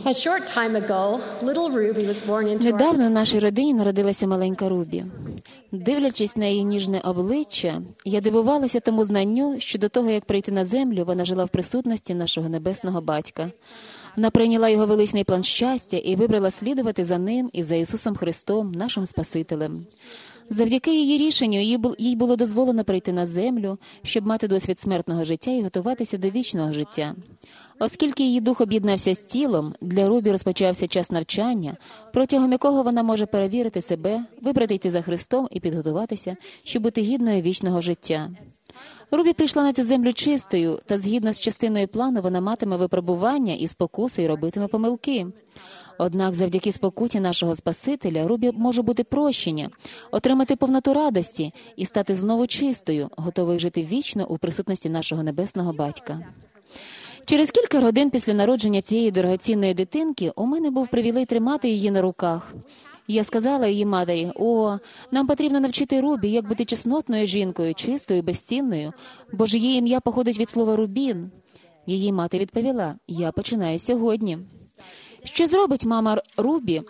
A short time ago, little Ruby was born into our... Недавно в нашій родині народилася маленька Рубі. Дивлячись на її ніжне обличчя, я дивувалася тому знанню, що до того, як прийти на землю, вона жила в присутності нашого небесного батька. Вона прийняла його величний план щастя і вибрала слідувати за ним і за Ісусом Христом, нашим Спасителем. Завдяки її рішенню їй було дозволено прийти на землю, щоб мати досвід смертного життя і готуватися до вічного життя. Оскільки її дух об'єднався з тілом, для Рубі розпочався час навчання, протягом якого вона може перевірити себе, вибрати йти за Христом і підготуватися, щоб бути гідною вічного життя. Рубі прийшла на цю землю чистою, та згідно з частиною плану вона матиме випробування і спокуси, і робитиме помилки. Однак завдяки спокуті нашого Спасителя Рубі може бути прощення, отримати повноту радості і стати знову чистою, готовою жити вічно у присутності нашого небесного батька. Через кілька годин після народження цієї дорогоцінної дитинки у мене був привілей тримати її на руках. Я сказала її матері: нам потрібно навчити Рубі, як бути чеснотною жінкою, чистою, безцінною, бо ж її ім'я походить від слова «рубін». Її мати відповіла: я починаю сьогодні. Що зробить мама Рубі,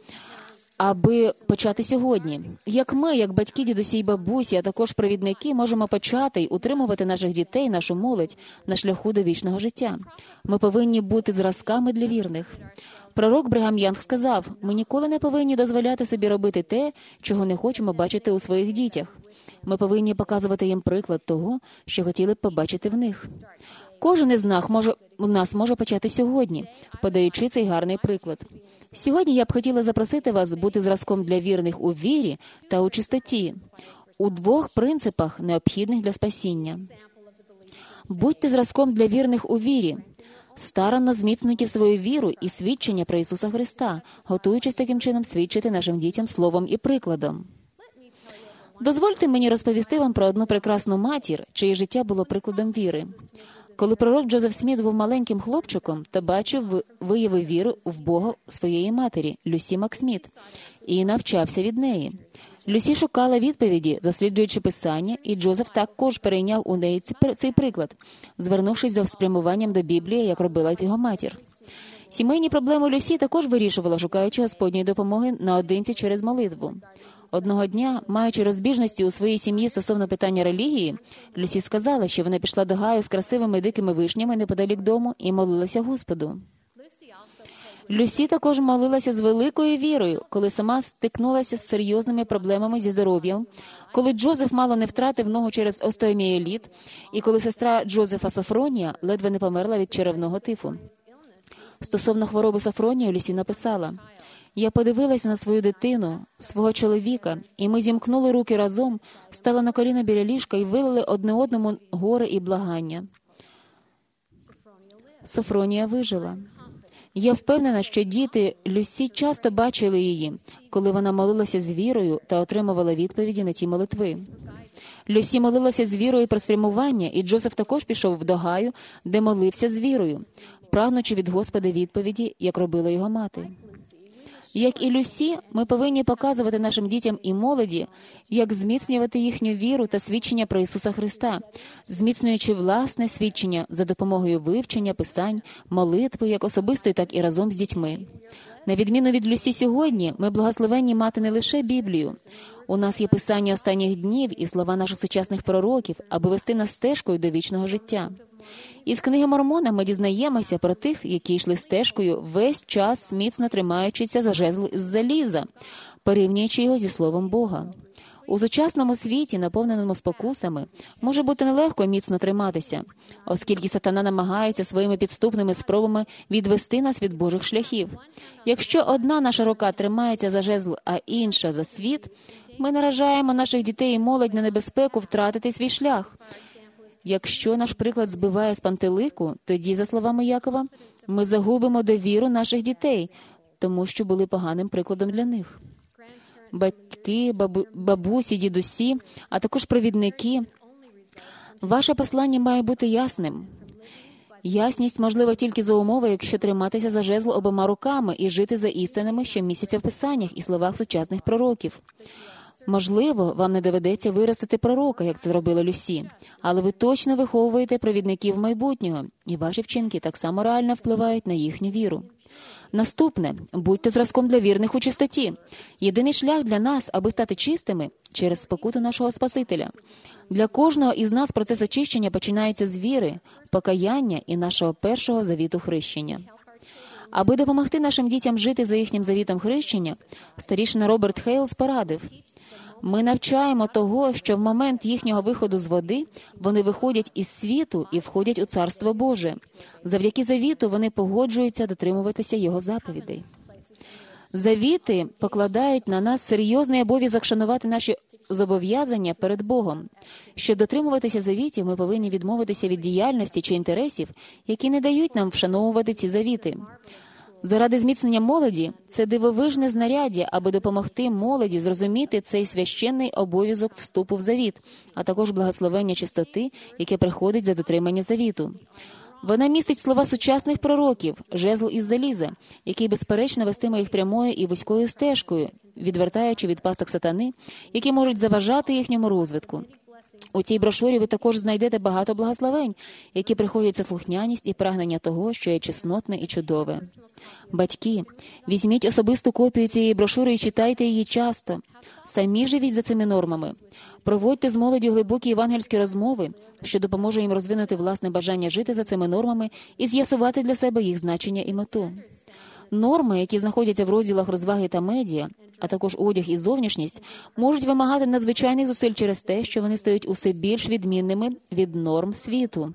аби почати сьогодні? Як ми, як батьки, дідусі й бабусі, а також провідники, можемо почати й утримувати наших дітей, нашу молодь на шляху до вічного життя? Ми повинні бути зразками для вірних. Пророк Бригам Янг сказав: ми ніколи не повинні дозволяти собі робити те, чого не хочемо бачити у своїх дітях. Ми повинні показувати їм приклад того, що хотіли б побачити в них. Кожен із нас може почати сьогодні, подаючи цей гарний приклад. Сьогодні я б хотіла запросити вас бути зразком для вірних у вірі та у чистоті, у двох принципах, необхідних для спасіння. Будьте зразком для вірних у вірі. Старанно зміцнюйте свою віру і свідчення про Ісуса Христа, готуючись таким чином свідчити нашим дітям словом і прикладом. Дозвольте мені розповісти вам про одну прекрасну матір, чиє життя було прикладом віри. Коли пророк Джозеф Сміт був маленьким хлопчиком, та бачив вияви віри в Бога своєї матері, Люсі Максміт, і навчався від неї. Люсі шукала відповіді, досліджуючи Писання, і Джозеф також перейняв у неї цей приклад, звернувшись за спрямуванням до Біблії, як робила його матір. Сімейні проблеми Люсі також вирішувала, шукаючи Господньої допомоги наодинці через молитву. Одного дня, маючи розбіжності у своїй сім'ї стосовно питання релігії, Люсі сказала, що вона пішла до гаю з красивими дикими вишнями неподалік дому і молилася Господу. Люсі також молилася з великою вірою, коли сама стикнулася з серйозними проблемами зі здоров'ям, коли Джозеф мало не втратив ногу через остеомієліт, і коли сестра Джозефа Софронія ледве не померла від черевного тифу. Стосовно хвороби Софронії Люсі написала: «Я подивилася на свою дитину, свого чоловіка, і ми зімкнули руки разом, стали на коліна біля ліжка і вилили одне одному горе і благання». Софронія вижила. Я впевнена, що діти Люсі часто бачили її, коли вона молилася з вірою та отримувала відповіді на ті молитви. Люсі молилася з вірою про спрямування, і Джозеф також пішов до гаю, де молився з вірою, прагнучи від Господа відповіді, як робила його мати. Як і Люсі, ми повинні показувати нашим дітям і молоді, як зміцнювати їхню віру та свідчення про Ісуса Христа, зміцнюючи власне свідчення за допомогою вивчення писань, молитви, як особистої, так і разом з дітьми. На відміну від Люсі сьогодні, ми благословенні мати не лише Біблію. У нас є писання останніх днів і слова наших сучасних пророків, аби вести нас стежкою до вічного життя. Із книги Мормона ми дізнаємося про тих, які йшли стежкою, весь час міцно тримаючися за жезл із заліза, порівнюючи його зі Словом Бога. У сучасному світі, наповненому спокусами, може бути нелегко міцно триматися, оскільки сатана намагається своїми підступними спробами відвести нас від Божих шляхів. Якщо одна наша рука тримається за жезл, а інша за світ, ми наражаємо наших дітей і молодь на небезпеку втратити свій шлях. Якщо наш приклад збиває з пантелику, тоді, за словами Якова, ми загубимо довіру наших дітей, тому що були поганим прикладом для них. Батьки, бабусі, дідусі, а також провідники. Ваше послання має бути ясним. Ясність можлива тільки за умови, якщо триматися за жезл обома руками і жити за істинами щомісяця в Писаннях і словах сучасних пророків. Можливо, вам не доведеться виростити пророка, як це зробила Люсі, але ви точно виховуєте провідників майбутнього, і ваші вчинки так само реально впливають на їхню віру. Наступне. Будьте зразком для вірних у чистоті. Єдиний шлях для нас, аби стати чистими – через спокуту нашого Спасителя. Для кожного із нас процес очищення починається з віри, покаяння і нашого першого завіту хрещення. Аби допомогти нашим дітям жити за їхнім завітом хрещення, старішина Роберт Хейлс порадив: ми навчаємо того, що в момент їхнього виходу з води вони виходять із світу і входять у Царство Боже. Завдяки завіту вони погоджуються дотримуватися його заповідей. Завіти покладають на нас серйозний обов'язок шанувати наші зобов'язання перед Богом. Щоб дотримуватися завітів, ми повинні відмовитися від діяльності чи інтересів, які не дають нам вшановувати ці завіти. Заради зміцнення молоді – це дивовижне знаряддя, аби допомогти молоді зрозуміти цей священний обов'язок вступу в завіт, а також благословення чистоти, яке приходить за дотримання завіту. Вона містить слова сучасних пророків, жезл із заліза, який безперечно вестиме їх прямою і вузькою стежкою, відвертаючи від пасток сатани, які можуть заважати їхньому розвитку. У цій брошурі ви також знайдете багато благословень, які приходять за слухняність і прагнення того, що є чеснотне і чудове. Батьки, візьміть особисту копію цієї брошури і читайте її часто. Самі живіть за цими нормами. Проводьте з молоддю глибокі євангельські розмови, що допоможе їм розвинути власне бажання жити за цими нормами і з'ясувати для себе їх значення і мету. Норми, які знаходяться в розділах розваги та медіа, а також одяг і зовнішність, можуть вимагати надзвичайних зусиль через те, що вони стають усе більш відмінними від норм світу.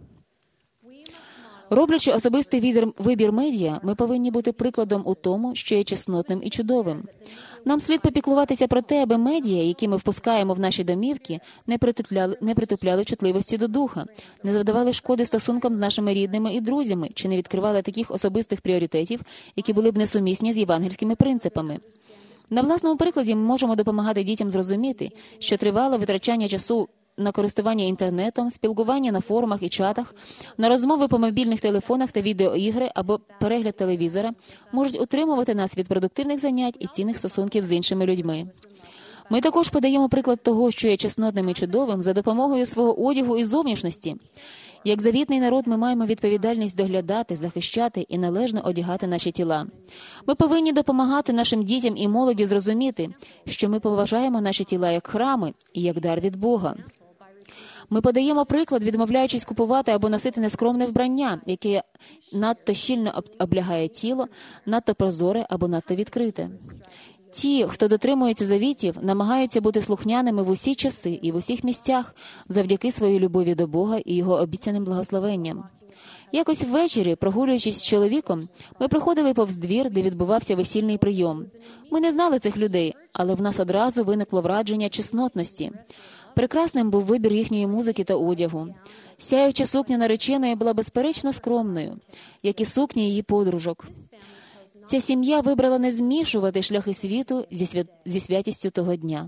Роблячи особистий вибір медіа, ми повинні бути прикладом у тому, що є чеснотним і чудовим. Нам слід попіклуватися про те, аби медіа, які ми впускаємо в наші домівки, не притупляли чутливості до духа, не завдавали шкоди стосункам з нашими рідними і друзями, чи не відкривали таких особистих пріоритетів, які були б несумісні з євангельськими принципами. На власному прикладі ми можемо допомагати дітям зрозуміти, що тривале витрачання часу на користування інтернетом, спілкування на форумах і чатах, на розмови по мобільних телефонах та відеоігри або перегляд телевізора можуть утримувати нас від продуктивних занять і цінних стосунків з іншими людьми. Ми також подаємо приклад того, що є чеснотним і чудовим за допомогою свого одягу і зовнішності. Як завітний народ ми маємо відповідальність доглядати, захищати і належно одягати наші тіла. Ми повинні допомагати нашим дітям і молоді зрозуміти, що ми поважаємо наші тіла як храми і як дар від Бога. Ми подаємо приклад, відмовляючись купувати або носити нескромне вбрання, яке надто щільно облягає тіло, надто прозоре або надто відкрите. Ті, хто дотримується завітів, намагаються бути слухняними в усі часи і в усіх місцях завдяки своїй любові до Бога і Його обіцяним благословенням. Якось ввечері, прогулюючись з чоловіком, ми проходили повз двір, де відбувався весільний прийом. Ми не знали цих людей, але в нас одразу виникло враження чеснотності. Прекрасним був вибір їхньої музики та одягу. Сяюча сукня нареченої була безперечно скромною, як і сукні її подружок. Ця сім'я вибрала не змішувати шляхи світу зі святістю того дня.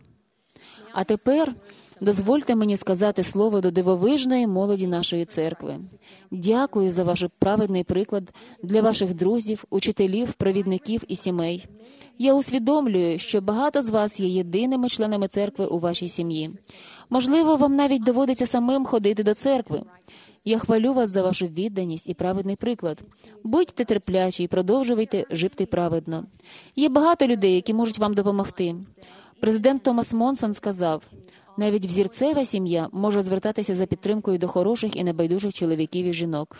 А тепер дозвольте мені сказати слово до дивовижної молоді нашої церкви. Дякую за ваш праведний приклад для ваших друзів, учителів, провідників і сімей. Я усвідомлюю, що багато з вас є єдиними членами церкви у вашій сім'ї. Можливо, вам навіть доводиться самим ходити до церкви. Я хвалю вас за вашу відданість і праведний приклад. Будьте терплячі і продовжуйте жити праведно. Є багато людей, які можуть вам допомогти. Президент Томас Монсон сказав: навіть взірцева сім'я може звертатися за підтримкою до хороших і небайдужих чоловіків і жінок.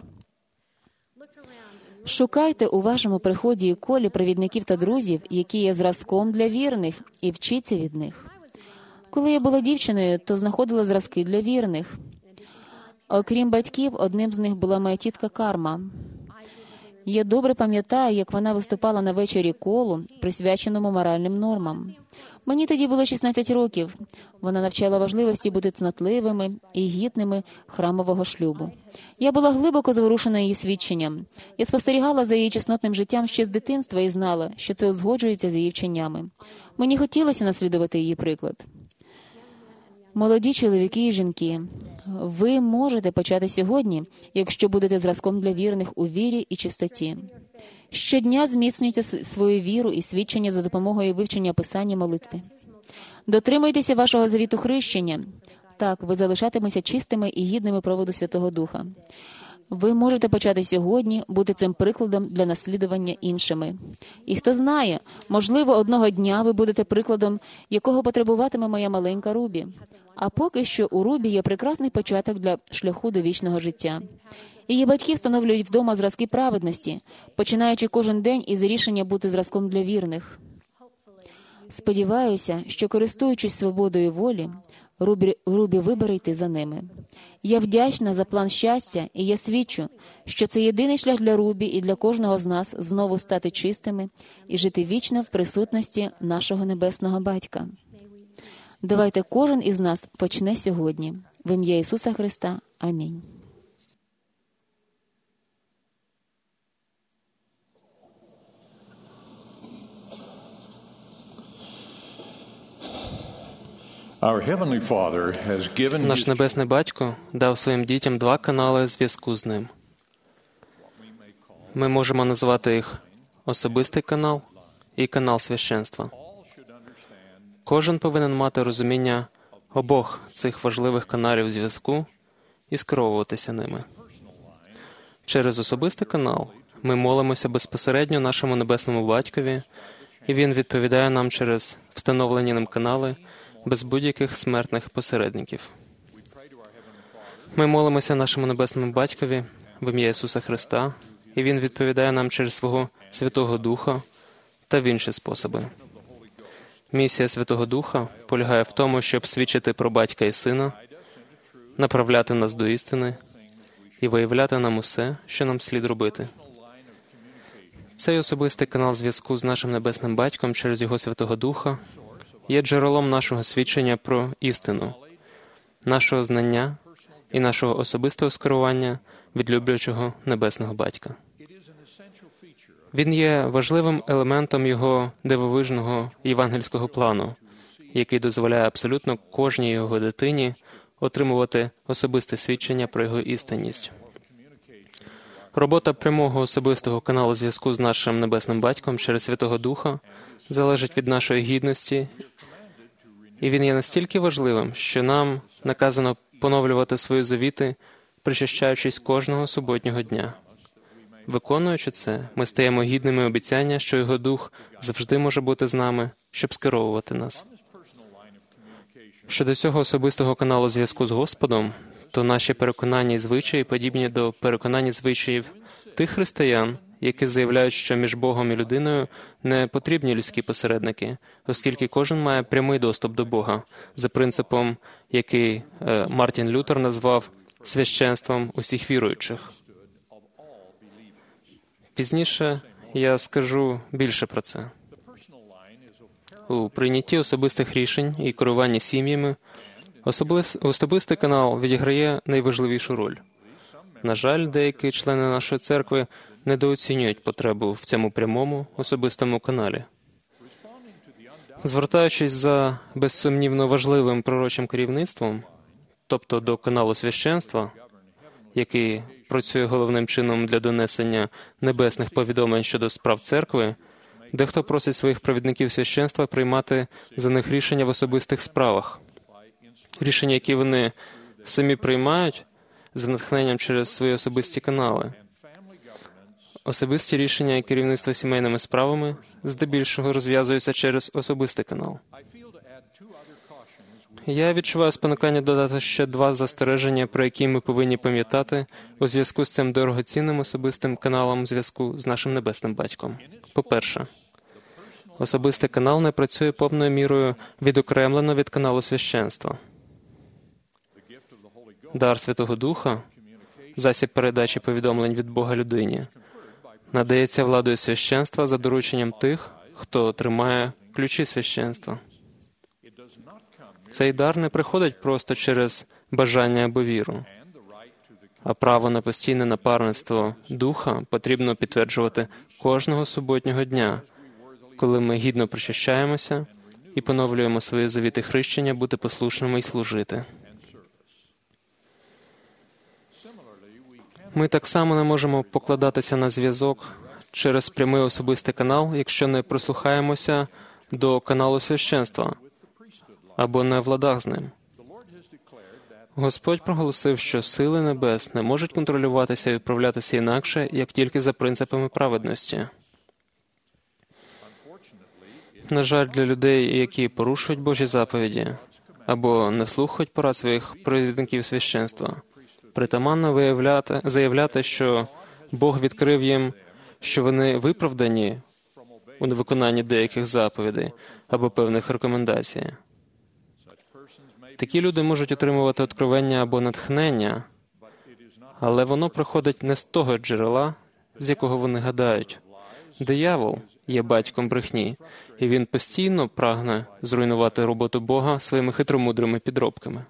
Шукайте у вашому приході і колі провідників та друзів, які є зразком для вірних, і вчіться від них. Коли я була дівчиною, то знаходила зразки для вірних. Окрім батьків, одним з них була моя тітка Карма. Я добре пам'ятаю, як вона виступала на вечорі колу, присвяченому моральним нормам. Мені тоді було 16 років. Вона навчала важливості бути цнотливими і гідними храмового шлюбу. Я була глибоко зворушена її свідченням. Я спостерігала за її чеснотним життям ще з дитинства і знала, що це узгоджується з її вченнями. Мені хотілося наслідувати її приклад. Молоді чоловіки і жінки, ви можете почати сьогодні, якщо будете зразком для вірних у вірі і чистоті. Щодня зміцнюйте свою віру і свідчення за допомогою вивчення Писання молитви. Дотримуйтеся вашого завіту хрещення. Так, ви залишатимеся чистими і гідними проводу Святого Духа. Ви можете почати сьогодні бути цим прикладом для наслідування іншими. І хто знає, можливо, одного дня ви будете прикладом, якого потребуватиме моя маленька Рубі. А поки що у Рубі є прекрасний початок для шляху до вічного життя. Її батьки встановлюють вдома зразки праведності, починаючи кожен день із рішення бути зразком для вірних. Сподіваюся, що, користуючись свободою волі, Рубі вибере йти за ними. Я вдячна за план щастя, і я свідчу, що це єдиний шлях для Рубі і для кожного з нас знову стати чистими і жити вічно в присутності нашого Небесного Батька. Давайте кожен із нас почне сьогодні. В ім'я Ісуса Христа. Амінь. Наш Небесний Батько дав своїм дітям 2 канали зв'язку з Ним. Ми можемо назвати їх особистий канал і канал священства. Кожен повинен мати розуміння обох цих важливих каналів зв'язку і скеровуватися ними. Через особистий канал ми молимося безпосередньо нашому Небесному Батькові, і Він відповідає нам через встановлені ним канали без будь-яких смертних посередників. Ми молимося нашому Небесному Батькові в ім'я Ісуса Христа, і Він відповідає нам через свого Святого Духа та в інші способи. Місія Святого Духа полягає в тому, щоб свідчити про Батька і Сина, направляти нас до істини і виявляти нам усе, що нам слід робити. Цей особистий канал зв'язку з нашим Небесним Батьком через Його Святого Духа є джерелом нашого свідчення про істину, нашого знання і нашого особистого скерування від люблячого Небесного Батька. Він є важливим елементом Його дивовижного євангельського плану, який дозволяє абсолютно кожній Його дитині отримувати особисте свідчення про Його істинність. Робота прямого особистого каналу зв'язку з нашим Небесним Батьком через Святого Духа залежить від нашої гідності, і він є настільки важливим, що нам наказано поновлювати свої завіти, причащаючись кожного суботнього дня. Виконуючи це, ми стаємо гідними обіцяння, що Його Дух завжди може бути з нами, щоб скеровувати нас. Щодо цього особистого каналу зв'язку з Господом, то наші переконання і звичаї подібні до переконань і звичаїв тих християн, які заявляють, що між Богом і людиною не потрібні людські посередники, оскільки кожен має прямий доступ до Бога, за принципом, який Мартін Лютер назвав священством усіх віруючих. Пізніше я скажу більше про це. У прийнятті особистих рішень і керуванні сім'ями особистий канал відіграє найважливішу роль. На жаль, деякі члени нашої церкви недооцінюють потребу в цьому прямому особистому каналі. Звертаючись за безсумнівно важливим пророчим керівництвом, тобто до каналу священства, який працює головним чином для донесення небесних повідомлень щодо справ церкви, дехто просить своїх провідників священства приймати за них рішення в особистих справах. Рішення, які вони самі приймають за натхненням через свої особисті канали. Особисті рішення і керівництво сімейними справами здебільшого розв'язуються через особистий канал. Я відчуваю спонукання додати ще 2 застереження, про які ми повинні пам'ятати у зв'язку з цим дорогоцінним особистим каналом зв'язку з нашим Небесним Батьком. По-перше, особистий канал не працює повною мірою відокремлено від каналу священства. Дар Святого Духа, засіб передачі повідомлень від Бога людині, надається владою священства за дорученням тих, хто тримає ключі священства. Цей дар не приходить просто через бажання або віру, а право на постійне напарництво Духа потрібно підтверджувати кожного суботнього дня, коли ми гідно причащаємося і поновлюємо свої завіти хрещення бути послушними і служити. Ми так само не можемо покладатися на зв'язок через прямий особистий канал, якщо не прислухаємося до каналу священства, або не в ладах з ним. Господь проголосив, що сили небес не можуть контролюватися і управлятися інакше, як тільки за принципами праведності. На жаль, для людей, які порушують Божі заповіді або не слухають порад своїх провідників священства, притаманно заявляти, що Бог відкрив їм, що вони виправдані у невиконанні деяких заповідей або певних рекомендацій. Такі люди можуть отримувати откровення або натхнення, але воно приходить не з того джерела, з якого вони гадають. Диявол є батьком брехні, і він постійно прагне зруйнувати роботу Бога своїми хитромудрими підробками.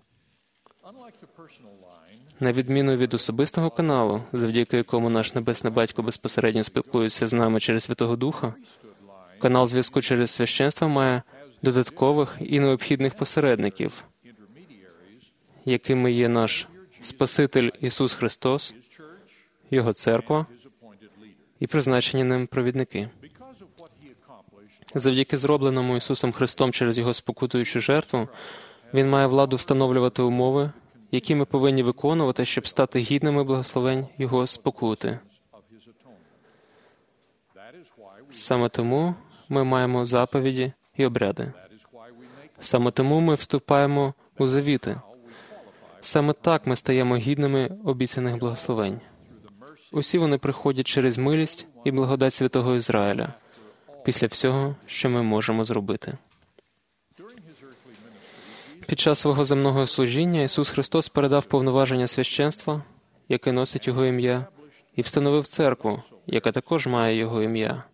На відміну від особистого каналу, завдяки якому наш Небесний Батько безпосередньо спілкується з нами через Святого Духа, канал зв'язку через священство має додаткових і необхідних посередників, якими є наш Спаситель Ісус Христос, Його церква і призначені ним провідники. Завдяки зробленому Ісусом Христом через Його спокутуючу жертву, Він має владу встановлювати умови, які ми повинні виконувати, щоб стати гідними благословень Його спокути. Саме тому ми маємо заповіді і обряди. Саме тому ми вступаємо у завіти. Саме так ми стаємо гідними обіцяних благословень. Усі вони приходять через милість і благодать Святого Ізраїля, після всього, що ми можемо зробити. Під час свого земного служіння Ісус Христос передав повноваження священства, яке носить Його ім'я, і встановив церкву, яка також має Його ім'я.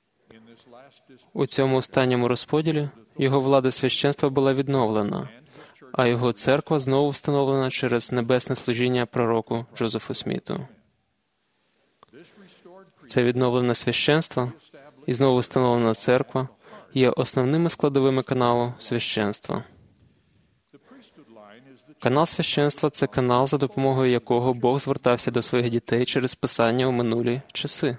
У цьому останньому розподілі Його влада священства була відновлена, а Його церква знову встановлена через небесне служіння пророку Джозефу Сміту. Це відновлене священство і знову встановлена церква є основними складовими каналу священства. Канал священства – це канал, за допомогою якого Бог звертався до своїх дітей через Писання у минулі часи.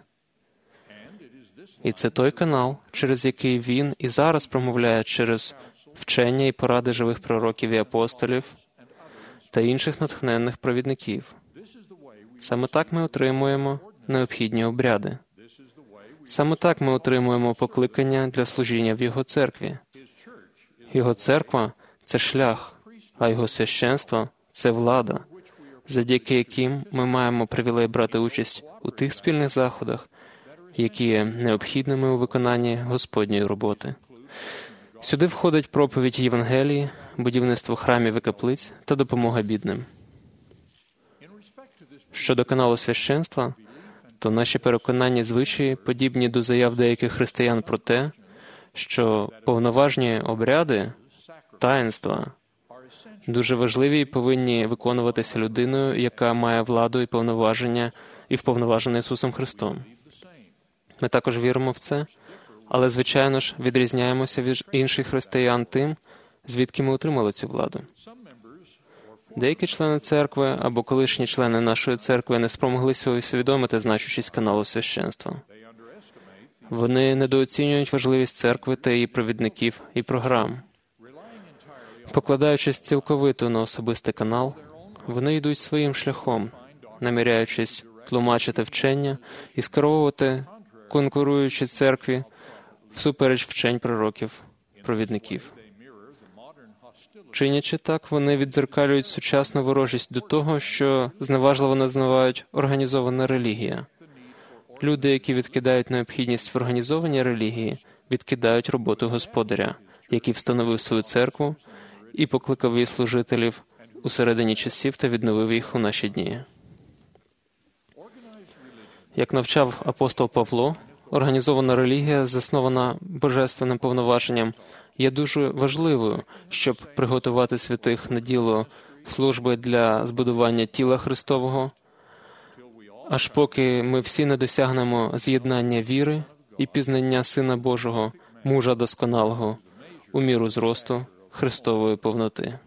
І це той канал, через який Він і зараз промовляє через вчення і поради живих пророків і апостолів та інших натхненних провідників. Саме так ми отримуємо необхідні обряди. Саме так ми отримуємо покликання для служіння в Його церкві. Його церква – це шлях, а Його священство – це влада, завдяки яким ми маємо привілей брати участь у тих спільних заходах, які є необхідними у виконанні Господньої роботи. Сюди входить проповідь Євангелії, будівництво храмів і каплиць та допомога бідним. Щодо каналу священства, то наші переконання звичаї подібні до заяв деяких християн про те, що повноважні обряди, таїнства, дуже важливі і повинні виконуватися людиною, яка має владу і повноваження, і вповноважена Ісусом Христом. Ми також віримо в це, але, звичайно ж, відрізняємося від інших християн тим, звідки ми отримали цю владу. Деякі члени церкви або колишні члени нашої церкви не спромоглися усвідомити значущість каналу священства. Вони недооцінюють важливість церкви та її провідників і програм. Покладаючись цілковито на особистий канал, вони йдуть своїм шляхом, наміряючись тлумачити вчення і скеровувати конкуруючі церкві всупереч вчень пророків, провідників. Чинячи так, вони віддзеркалюють сучасну ворожість до того, що зневажливо називають організована релігія. Люди, які відкидають необхідність в організованій релігії, відкидають роботу Господаря, який встановив свою церкву і покликав її служителів у середині часів та відновив їх у наші дні. Як навчав апостол Павло, організована релігія, заснована божественним повноваженням, є дуже важливою, щоб приготувати святих на діло служби для збудування тіла Христового, аж поки ми всі не досягнемо з'єднання віри і пізнання Сина Божого, мужа досконалого, у міру зросту Христової повноти.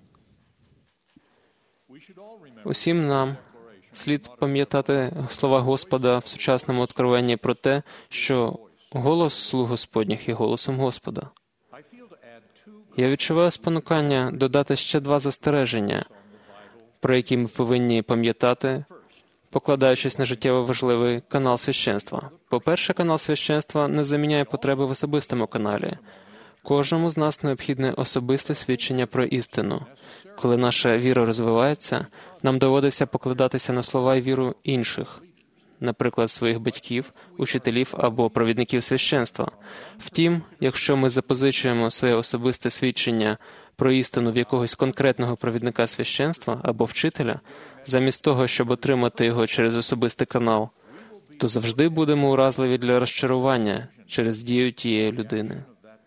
Усім нам слід пам'ятати слова Господа в сучасному откровенні про те, що голос слуг Господніх є голосом Господа. Я відчуваю спонукання додати ще 2 застереження, про які ми повинні пам'ятати, покладаючись на життєво важливий канал священства. По-перше, канал священства не заміняє потреби в особистому каналі. Кожному з нас необхідне особисте свідчення про істину. Коли наша віра розвивається, нам доводиться покладатися на слова і віру інших, наприклад, своїх батьків, учителів або провідників священства. Втім, якщо ми запозичуємо своє особисте свідчення про істину в якогось конкретного провідника священства або вчителя, замість того, щоб отримати його через особистий канал, то завжди будемо уразливі для розчарування через дію тієї людини.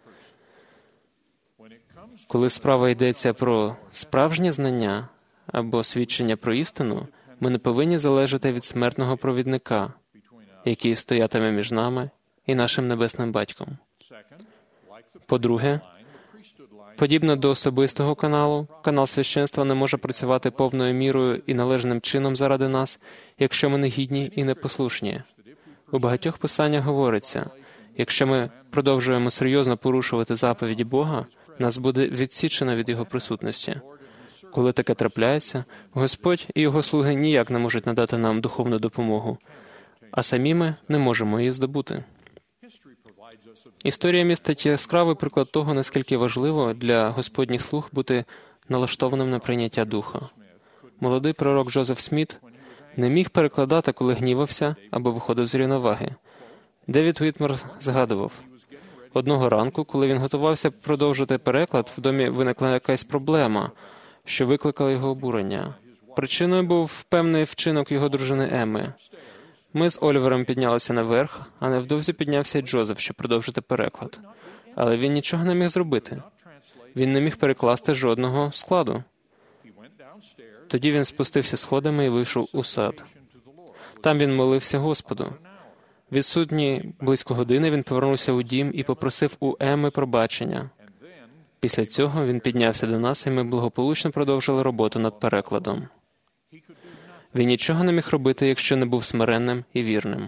Коли справа йдеться про справжнє знання або свідчення про істину, ми не повинні залежати від смертного провідника, який стоятиме між нами і нашим Небесним Батьком. По-друге, подібно до особистого каналу, канал священства не може працювати повною мірою і належним чином заради нас, якщо ми не гідні і непослушні. У багатьох писаннях говориться, якщо ми продовжуємо серйозно порушувати заповіді Бога, нас буде відсічено від Його присутності. Коли таке трапляється, Господь і Його слуги ніяк не можуть надати нам духовну допомогу, а самі ми не можемо її здобути. Історія містить яскравий приклад того, наскільки важливо для Господніх слуг бути налаштованим на прийняття Духа. Молодий пророк Джозеф Сміт не міг перекладати, коли гнівався або виходив з рівноваги. Девід Уітмер згадував, одного ранку, коли він готувався продовжити переклад, в домі виникла якась проблема, що викликала його обурення. Причиною був певний вчинок його дружини Емми. Ми з Олівером піднялися наверх, а невдовзі піднявся й Джозеф, щоб продовжити переклад. Але він нічого не міг зробити. Він не міг перекласти жодного складу. Тоді він спустився сходами і вийшов у сад. Там він молився Господу. Відсутній близько години він повернувся у дім і попросив у Емми пробачення. Після цього він піднявся до нас, і ми благополучно продовжили роботу над перекладом. Він нічого не міг робити, якщо не був смиренним і вірним.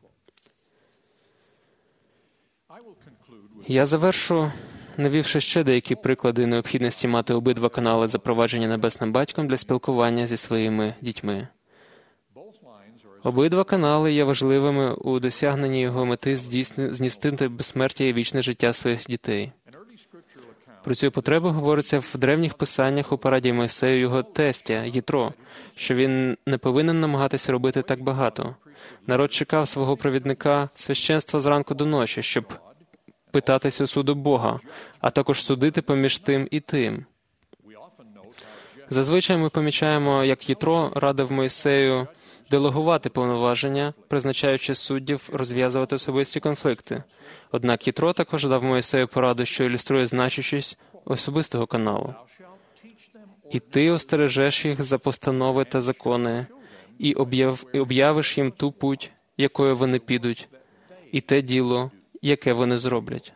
Я завершу, навівши ще деякі приклади необхідності мати обидва канали запровадження Небесним Батьком для спілкування зі своїми дітьми. Обидва канали є важливими у досягненні його мети здійснити безсмертя і вічне життя своїх дітей. Про цю потребу говориться в древніх писаннях у параді Мойсею його тестя, Єтро, що він не повинен намагатися робити так багато. Народ чекав свого провідника священства зранку до ночі, щоб питатися суду Бога, а також судити поміж тим і тим. Зазвичай ми помічаємо, як Єтро радив Мойсею делегувати повноваження, призначаючи суддів розв'язувати особисті конфлікти. Однак Єтро також дав Мойсею пораду, що ілюструє значущість особистого каналу. «І ти остережеш їх за постанови та закони, і об'явиш їм ту путь, якою вони підуть, і те діло, яке вони зроблять».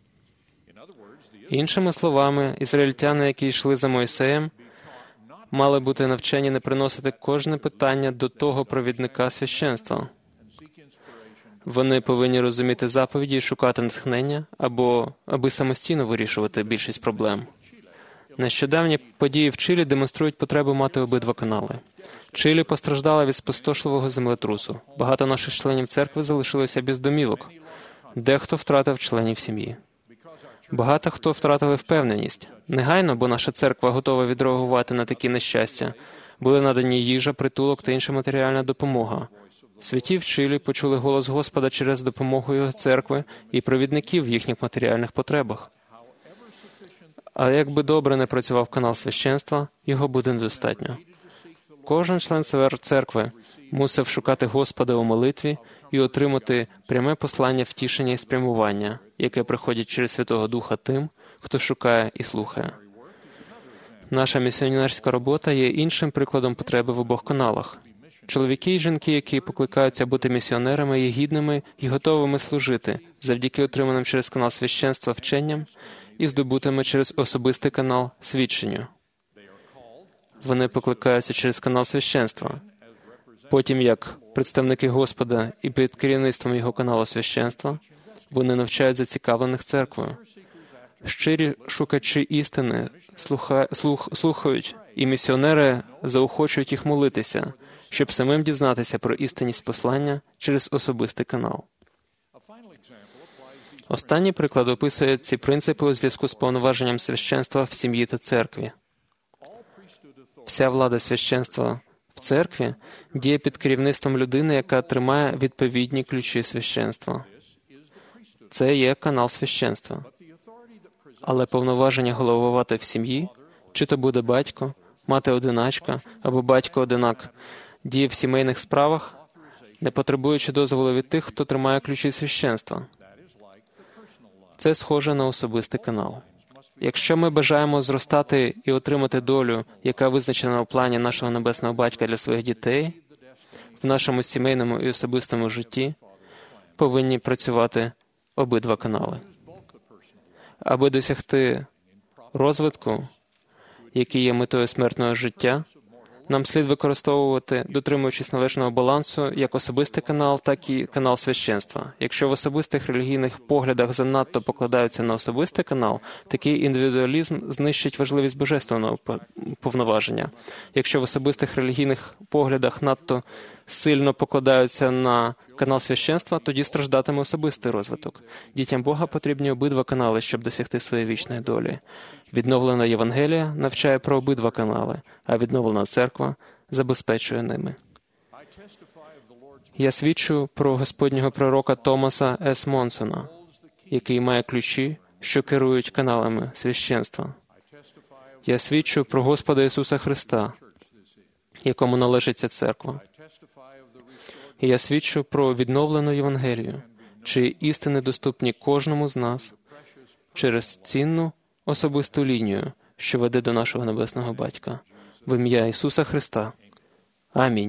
Іншими словами, ізраїльтяни, які йшли за Мойсеєм, мали бути навчені не приносити кожне питання до того провідника священства. Вони повинні розуміти заповіді і шукати натхнення, аби самостійно вирішувати більшість проблем. Нещодавні події в Чилі демонструють потребу мати обидва канали. Чилі постраждала від спустошливого землетрусу. Багато наших членів церкви залишилося без домівок. Дехто втратив членів сім'ї. Багато хто втратили впевненість. Негайно, бо наша церква готова відреагувати на такі нещастя, були надані їжа, притулок та інша матеріальна допомога. Святі в Чилі почули голос Господа через допомогу його церкви і провідників в їхніх матеріальних потребах. Але як би добре не працював канал священства, його буде недостатньо. Кожен член церкви мусив шукати Господа у молитві і отримати пряме послання втішення і спрямування, яке приходить через Святого Духа тим, хто шукає і слухає. Наша місіонерська робота є іншим прикладом потреби в обох каналах. Чоловіки і жінки, які покликаються бути місіонерами, є гідними і готовими служити завдяки отриманим через канал священства вченням і здобутими через особистий канал свідченню. Вони покликаються через канал священства. Потім, як представники Господа і під керівництвом його каналу священства, вони навчають зацікавлених церквою. Щирі шукачі істини слухають, і місіонери заохочують їх молитися, щоб самим дізнатися про істинність послання через особистий канал. Останній приклад описує ці принципи у зв'язку з повноваженням священства в сім'ї та церкві. Вся влада священства в церкві діє під керівництвом людини, яка тримає відповідні ключі священства. Це є канал священства. Але повноваження головувати в сім'ї, чи то буде батько, мати-одиначка або батько-одинак, діє в сімейних справах, не потребуючи дозволу від тих, хто тримає ключі священства. Це схоже на особистий канал. Якщо ми бажаємо зростати і отримати долю, яка визначена у плані нашого Небесного Батька для своїх дітей, в нашому сімейному і особистому житті повинні працювати обидва канали. Аби досягти розвитку, який є метою смертного життя, нам слід використовувати, дотримуючись належного балансу, як особистий канал, так і канал священства. Якщо в особистих релігійних поглядах занадто покладаються на особистий канал, такий індивідуалізм знищить важливість божественного повноваження. Якщо в особистих релігійних поглядах надто сильно покладаються на канал священства, тоді страждатиме особистий розвиток. Дітям Бога потрібні обидва канали, щоб досягти своєї вічної долі. Відновлена Євангелія навчає про обидва канали, а відновлена церква забезпечує ними. Я свідчу про Господнього пророка Томаса С. Монсона, який має ключі, що керують каналами священства. Я свідчу про Господа Ісуса Христа, якому належить ця церква. І я свідчу про відновлену Євангелію, чиї істини доступні кожному з нас через цінну особисту лінію, що веде до нашого Небесного Батька. В ім'я Ісуса Христа. Амінь.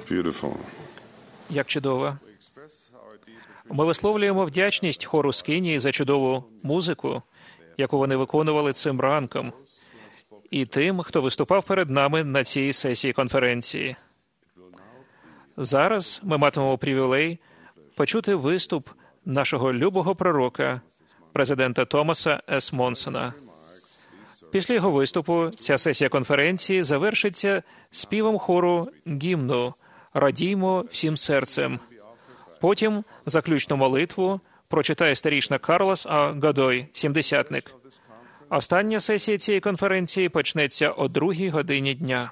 Beautiful. Як чудово. Ми висловлюємо вдячність хору Скинії за чудову музику, яку вони виконували цим ранком, і тим, хто виступав перед нами на цій сесії конференції. Зараз ми матимемо привілей почути виступ нашого любого пророка, президента Томаса С. Монсона. Після його виступу ця сесія конференції завершиться співом хору гімну «Радіймо всім серцем». Потім заключну молитву прочитає старішина Карлос А. Годой, сімдесятник. Остання сесія цієї конференції почнеться о 2 годині дня.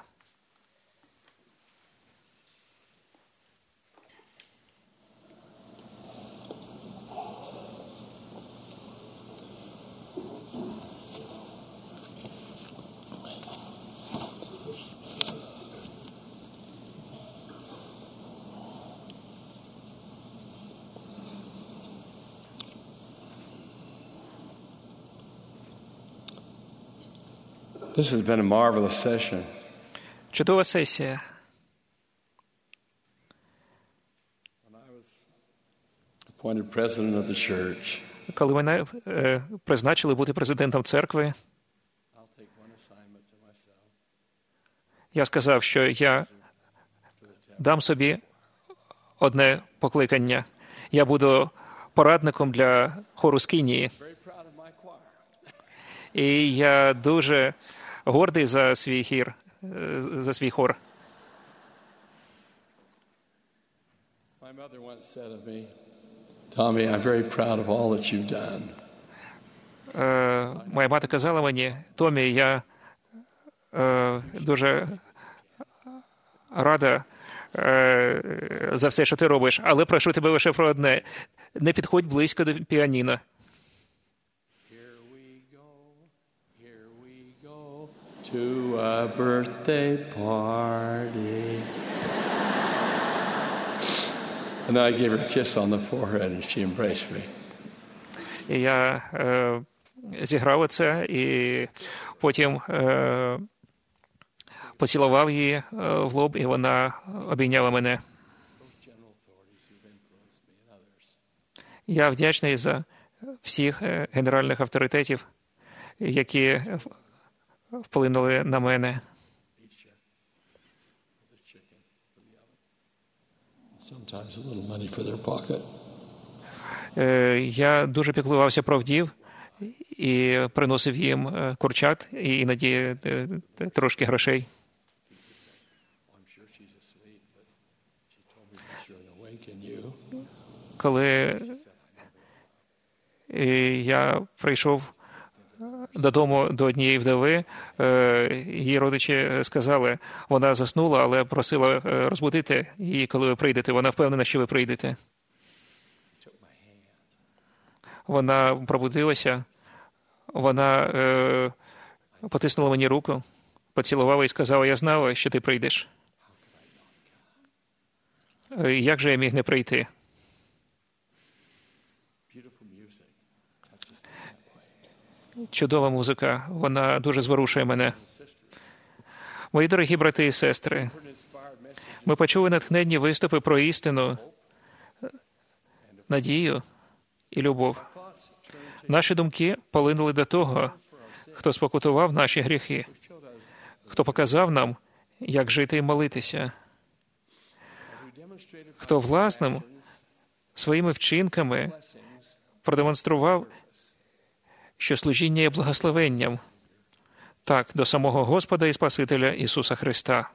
This has been a marvelous session. Чудова сесія. Appointed president of the church. Коли мене призначили бути президентом церкви, я сказав, що я дам собі одне покликання. Я буду порадником для хору Скинії. І я дуже гордий за свій хір, за свій хор. Tommy, I'm very proud of all that you've done. Моя мати казала мені: Томі, я дуже рада за все, що ти робиш, але прошу тебе лише про одне: не підходь близько до піаніно. To a birthday party. And then I gave her a kiss on the forehead and she embraced me. І я зіграв це, і потім поцілував її в лоб, і вона обійняла мене. Я вдячний за всіх генеральних авторитетів, які вплинули на мене. Я дуже піклувався про вдів і приносив їм курчат, і іноді трошки грошей. Коли я прийшов додому до однієї вдови, її родичі сказали: вона заснула, але просила розбудити її, коли ви прийдете. Вона впевнена, що ви прийдете. Вона пробудилася, вона потиснула мені руку, поцілувала і сказала: я знала, що ти прийдеш. Як же я міг не прийти? Чудова музика, вона дуже зворушує мене. Мої дорогі брати і сестри, ми почули натхненні виступи про істину, надію і любов. Наші думки полинули до того, хто спокутував наші гріхи, хто показав нам, як жити і молитися, хто власним своїми вчинками продемонстрував, що служіння є благословенням, так, до самого Господа і Спасителя Ісуса Христа.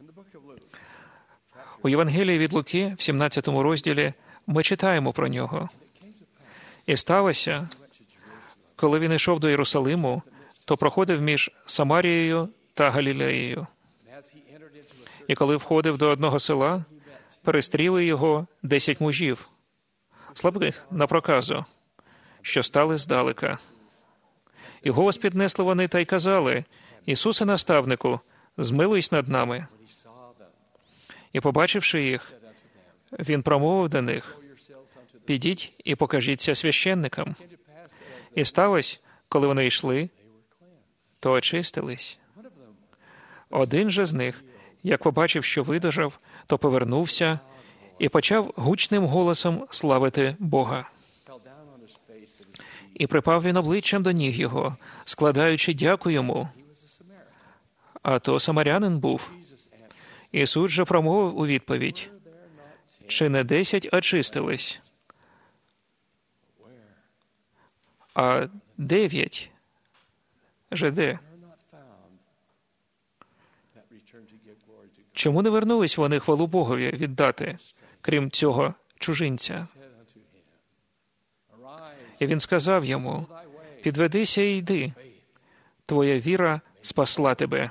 У Євангелії від Луки, в 17 розділі, ми читаємо про нього. І сталося, коли він йшов до Єрусалиму, то проходив між Самарією та Галілеєю. І коли входив до одного села, перестріли його 10 мужів, слабких на проказу, що стали здалека. І голос піднесли вони та й казали: Ісусе, наставнику, змилуйся над нами. І, побачивши їх, він промовив до них: підіть і покажіться священникам. І сталося, коли вони йшли, то очистились. Один же з них, як побачив, що видужав, то повернувся і почав гучним голосом славити Бога. І припав він обличчям до ніг його, складаючи дяку йому. А то самарянин був. Ісус же промовив у відповідь: «Чи не 10 очистились? А 9 же де? Чому не вернулись вони хвалу Богові віддати, крім цього чужинця?» І він сказав йому: «Підведися і йди, твоя віра спасла тебе».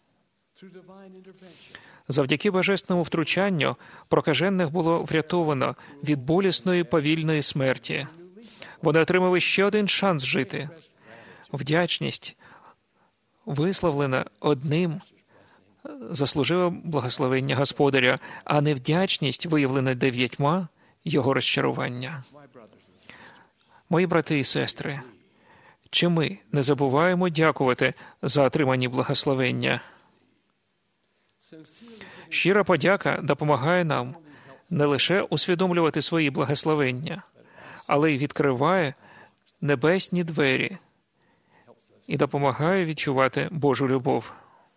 Завдяки божественному втручанню прокажених було врятовано від болісної повільної смерті. Вони отримали ще один шанс жити. Вдячність, висловлена одним, заслужила благословення Господаря, а невдячність, виявлена 9, його розчарування. Мої брати і сестри, чи ми не забуваємо дякувати за отримані благословення? Щира подяка допомагає нам не лише усвідомлювати свої благословення, але й відкриває небесні двері і допомагає відчувати Божу любов.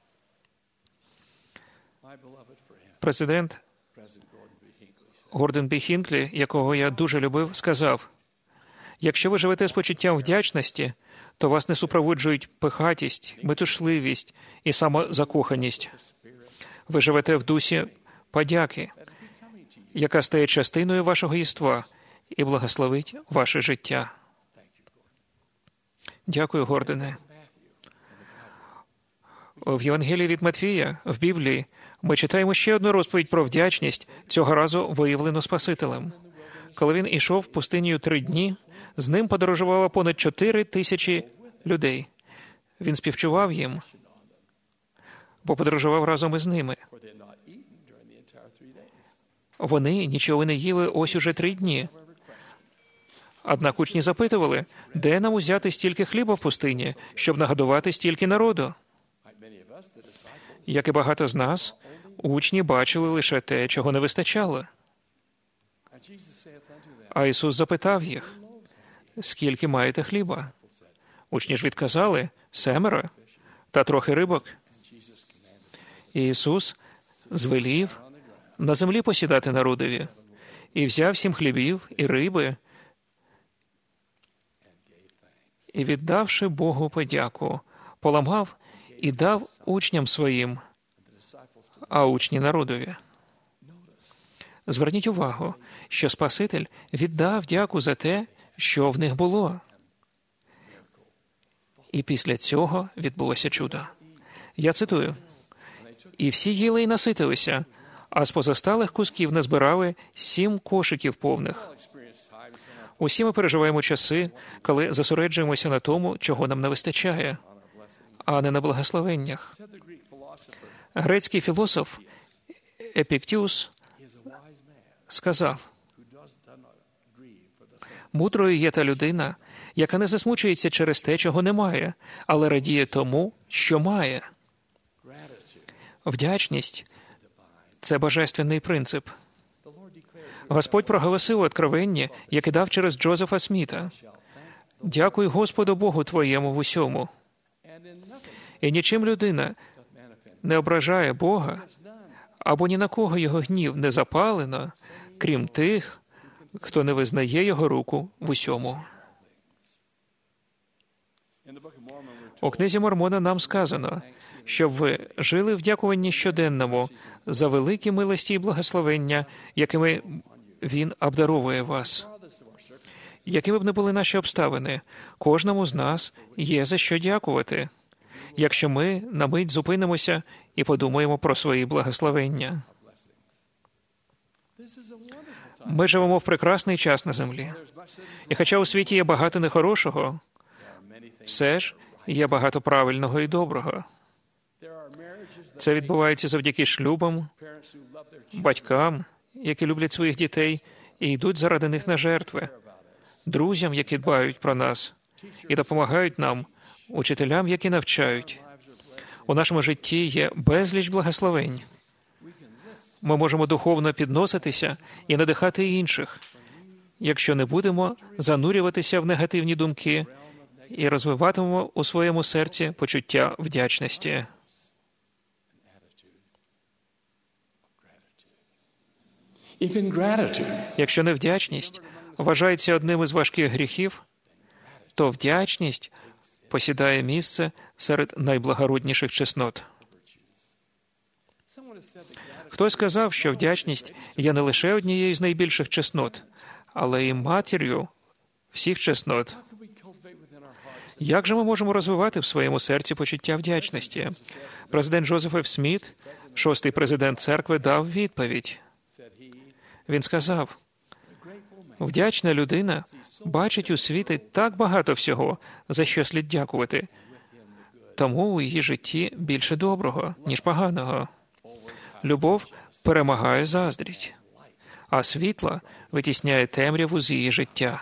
Президент Гордон Бі Хінклі, якого я дуже любив, сказав: «Якщо ви живете з почуттям вдячності, то вас не супроводжують пихатість, метушливість і самозакоханість. Ви живете в дусі подяки, яка стає частиною вашого єства і благословить ваше життя». Дякую, Гордоне. В Євангелії від Матвія, в Біблії, ми читаємо ще одну розповідь про вдячність, цього разу виявлену Спасителем. Коли він ішов пустинею 3 дні, з ним подорожувало понад 4 тисячі людей. Він співчував їм, бо подорожував разом із ними. Вони нічого не їли ось уже 3 дні. Однак учні запитували: «Де нам узяти стільки хліба в пустині, щоб нагодувати стільки народу?» Як і багато з нас, учні бачили лише те, чого не вистачало. А Ісус запитав їх: «Скільки маєте хліба?» Учні ж відказали: 7 та трохи рибок. І Ісус звелів на землі посідати народові, і взяв 7 хлібів і риби, і, віддавши Богу подяку, поламав і дав учням своїм, а учні народові. Зверніть увагу, що Спаситель віддав дяку за те, що в них було. І після цього відбулося чудо. Я цитую: «І всі їли і наситилися, а з позосталих кусків назбирали 7 кошиків повних». Усі ми переживаємо часи, коли зосереджуємося на тому, чого нам не вистачає, а не на благословеннях. Грецький філософ Епіктіус сказав: «Мудрою є та людина, яка не засмучується через те, чого немає, але радіє тому, що має». Вдячність – це божественний принцип. Господь проголосив у Откровенні, яке дав через Джозефа Сміта: «Дякуй Господу Богу твоєму в усьому». І нічим людина не ображає Бога, або ні на кого його гнів не запалено, крім тих, хто не визнає його руку в усьому. У книзі Мормона нам сказано, щоб ви жили в дякуванні щоденному за великі милості і благословення, якими Він обдаровує вас. Якими б не були наші обставини, кожному з нас є за що дякувати, якщо ми на мить зупинимося і подумаємо про свої благословення. Ми живемо в прекрасний час на землі. І хоча у світі є багато нехорошого, все ж є багато правильного і доброго. Це відбувається завдяки шлюбам, батькам, які люблять своїх дітей і йдуть заради них на жертви, друзям, які дбають про нас і допомагають нам, учителям, які навчають. У нашому житті є безліч благословень. Ми можемо духовно підноситися і надихати інших, якщо не будемо занурюватися в негативні думки і розвиватимемо у своєму серці почуття вдячності. Якщо невдячність вважається одним із важких гріхів, то вдячність посідає місце серед найблагородніших чеснот. Хтось сказав, що вдячність є не лише однією з найбільших чеснот, але й матір'ю всіх чеснот. Як же ми можемо розвивати в своєму серці почуття вдячності? Президент Джозеф Ф. Сміт, 6-й президент церкви, дав відповідь. Він сказав, вдячна людина бачить у світі так багато всього, за що слід дякувати. Тому у її житті більше доброго, ніж поганого. Любов перемагає заздрість, а світла витісняє темряву з її життя.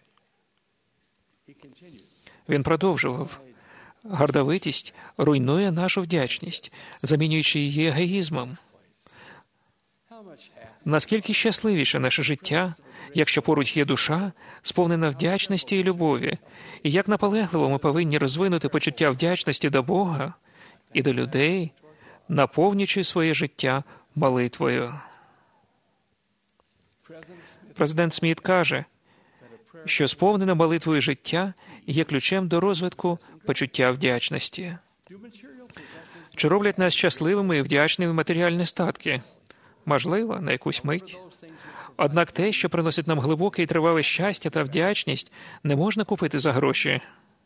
Він продовжував. Гордовитість руйнує нашу вдячність, замінюючи її егоїзмом. Наскільки щасливіше наше життя, якщо поруч є душа, сповнена вдячності і любові, і як наполегливо ми повинні розвинути почуття вдячності до Бога і до людей, наповнюючи своє життя молитвою. Президент Сміт каже, що сповнене молитвою життя є ключем до розвитку почуття вдячності. Чи роблять нас щасливими і вдячними матеріальні статки? Можливо, на якусь мить. Однак те, що приносить нам глибоке і тривале щастя та вдячність, не можна купити за гроші.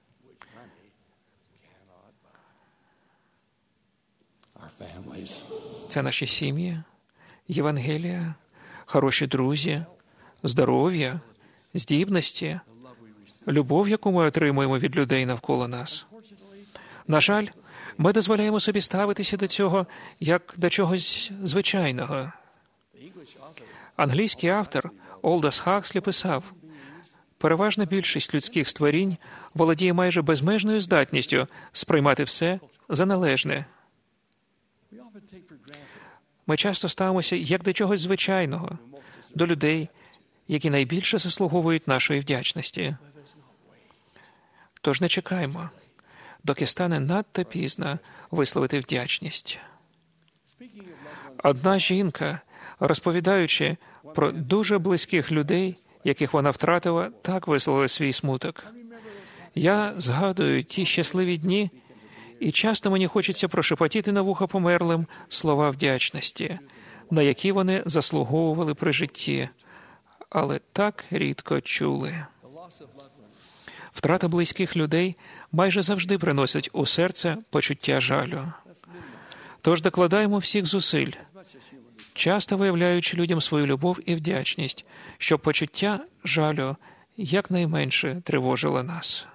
Це наші сім'ї, Євангелія, хороші друзі, здоров'я, здібності, любов, яку ми отримуємо від людей навколо нас. На жаль, ми дозволяємо собі ставитися до цього як до чогось звичайного. Англійський автор Олдос Хакслі писав, переважна більшість людських створінь володіє майже безмежною здатністю сприймати все за належне. Ми часто ставимося як до чогось звичайного, до людей, які найбільше заслуговують нашої вдячності. Тож не чекаймо, доки стане надто пізно висловити вдячність. Одна жінка, розповідаючи про дуже близьких людей, яких вона втратила, так висловила свій смуток. Я згадую ті щасливі дні, і часто мені хочеться прошепотіти на вухо померлим слова вдячності, на які вони заслуговували при житті, але так рідко чули. Втрата близьких людей майже завжди приносить у серце почуття жалю. Тож докладаємо всіх зусиль, часто виявляючи людям свою любов і вдячність, щоб почуття жалю якнайменше тривожило нас.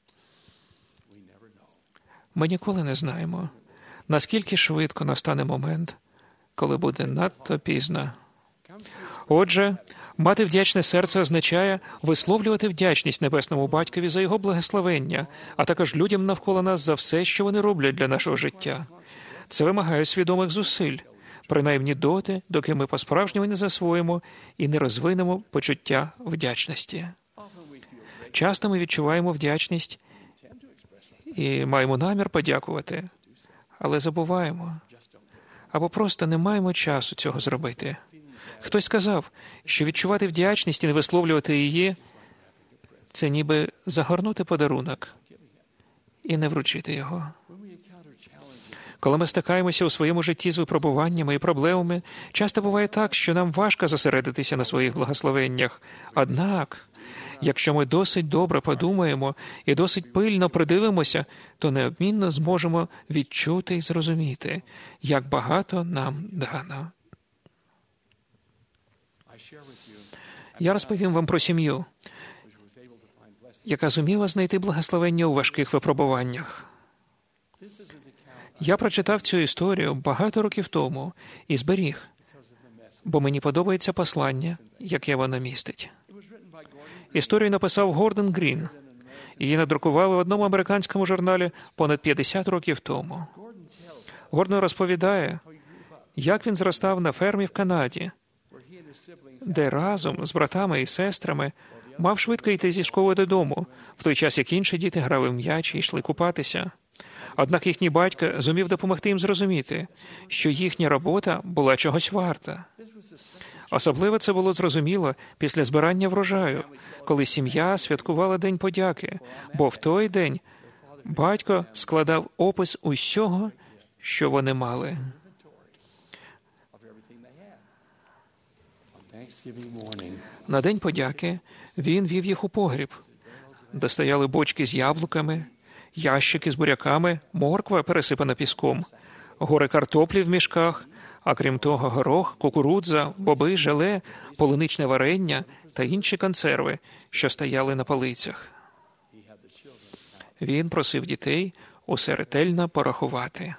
Ми ніколи не знаємо, наскільки швидко настане момент, коли буде надто пізно. Отже, мати вдячне серце означає висловлювати вдячність Небесному Батькові за Його благословення, а також людям навколо нас за все, що вони роблять для нашого життя. Це вимагає свідомих зусиль, принаймні доти, доки ми по-справжньому не засвоїмо і не розвинемо почуття вдячності. Часто ми відчуваємо вдячність і маємо намір подякувати, але забуваємо, або просто не маємо часу цього зробити. Хтось сказав, що відчувати вдячність і не висловлювати її – це ніби загорнути подарунок і не вручити його. Коли ми стикаємося у своєму житті з випробуваннями і проблемами, часто буває так, що нам важко зосередитися на своїх благословеннях. Однак, якщо ми досить добре подумаємо і досить пильно придивимося, то неодмінно зможемо відчути і зрозуміти, як багато нам дано. Я розповім вам про сім'ю, яка зуміла знайти благословення у важких випробуваннях. Я прочитав цю історію багато років тому і зберіг, бо мені подобається послання, яке вона містить. Історію написав Гордон Грін. Її надрукували в одному американському журналі понад 50 років тому. Гордон розповідає, як він зростав на фермі в Канаді, де разом з братами і сестрами мав швидко йти зі школи додому, в той час, як інші діти грали в м'яч і йшли купатися. Однак їхній батько зумів допомогти їм зрозуміти, що їхня робота була чогось варта. Особливо це було зрозуміло після збирання врожаю, коли сім'я святкувала День подяки, бо в той день батько складав опис усього, що вони мали. На День подяки він вів їх у погріб, де стояли бочки з яблуками, ящики з буряками, морква, пересипана піском, гори картоплі в мішках, а крім того горох, кукурудза, боби, желе, полуничне варення та інші консерви, що стояли на полицях. Він просив дітей усе ретельно порахувати.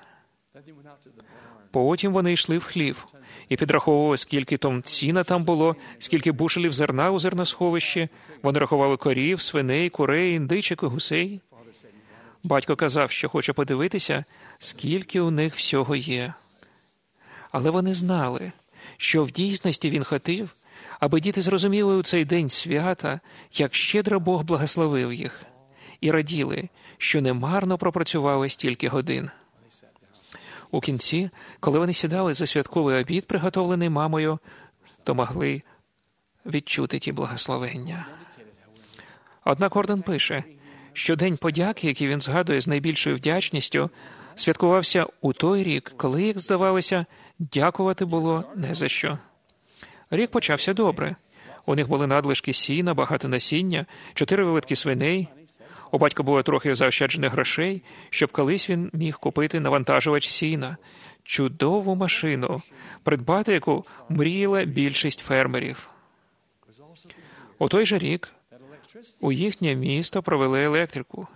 Потім вони йшли в хлів і підраховували, скільки тонн сіна там було, скільки бушелів зерна у зерносховищі. Вони рахували корів, свиней, курей, індичок і гусей. Батько казав, що хоче подивитися, скільки у них всього є. Але вони знали, що в дійсності він хотів, аби діти зрозуміли у цей день свята, як щедро Бог благословив їх, і раділи, що немарно пропрацювали стільки годин. У кінці, коли вони сідали за святковий обід, приготовлений мамою, то могли відчути ті благословення. Однак Гордон пише, що День подяки, який він згадує з найбільшою вдячністю, святкувався у той рік, коли, як здавалося, дякувати було не за що. Рік почався добре. У них були надлишки сіна, багато насіння, 4 виводки свиней. У батька було трохи заощаджених грошей, щоб колись він міг купити навантажувач сіна, чудову машину, придбати яку мріяла більшість фермерів. У той же рік у їхнє місто провели електрику,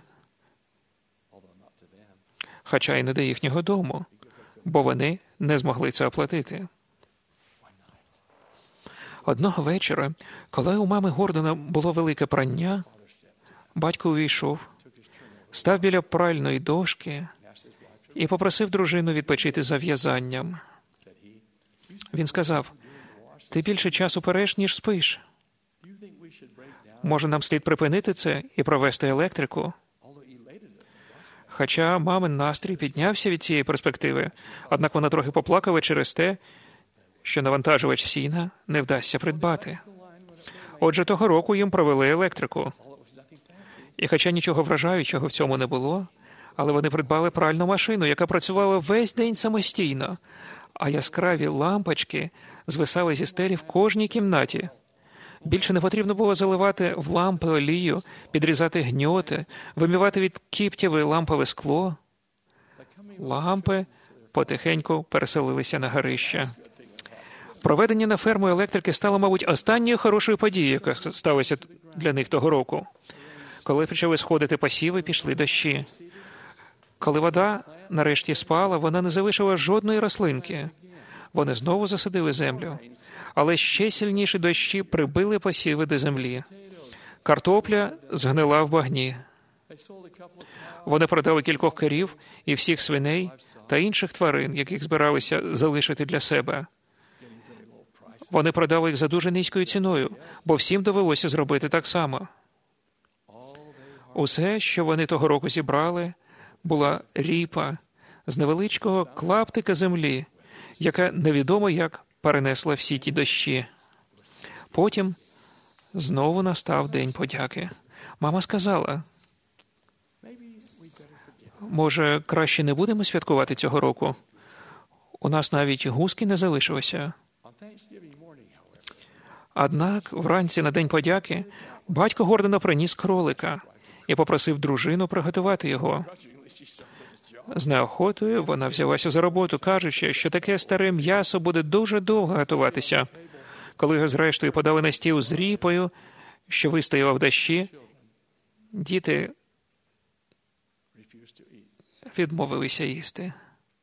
хоча й не до їхнього дому, бо вони не змогли це оплатити. Одного вечора, коли у мами Гордона було велике прання, батько увійшов, став біля пральної дошки і попросив дружину відпочити за в'язанням. Він сказав, «Ти більше часу переш, ніж спиш. Може, нам слід припинити це і провести електрику?» Хоча мамин настрій піднявся від цієї перспективи, однак вона трохи поплакала через те, що навантажувач сіна не вдасться придбати. Отже, того року їм провели електрику. І хоча нічого вражаючого в цьому не було, але вони придбали пральну машину, яка працювала весь день самостійно, а яскраві лампочки звисали зі стелі в кожній кімнаті. Більше не потрібно було заливати в лампи олію, підрізати гньоти, вимивати від кіптєве лампове скло. Лампи потихеньку переселилися на горище. Проведення на ферму електрики стало, мабуть, останньою хорошою подією, яка сталася для них того року. Коли почали сходити посіви, пішли дощі. Коли вода нарешті спала, вона не залишила жодної рослинки. Вони знову засадили землю. Але ще сильніші дощі прибили посіви до землі. Картопля згнила в багні. Вони продали кількох корів і всіх свиней та інших тварин, яких збиралися залишити для себе. Вони продали їх за дуже низькою ціною, бо всім довелося зробити так само. Усе, що вони того року зібрали, була ріпа з невеличкого клаптика землі, яка невідомо як перенесла всі ті дощі. Потім знову настав День подяки. Мама сказала, може, краще не будемо святкувати цього року? У нас навіть гуски не залишилося. Однак вранці на День подяки батько Гордона приніс кролика і попросив дружину приготувати його. З неохотою вона взялася за роботу, кажучи, що таке старе м'ясо буде дуже довго готуватися. Коли його зрештою подали на стіл з ріпою, що вистояла в дощі, діти відмовилися їсти.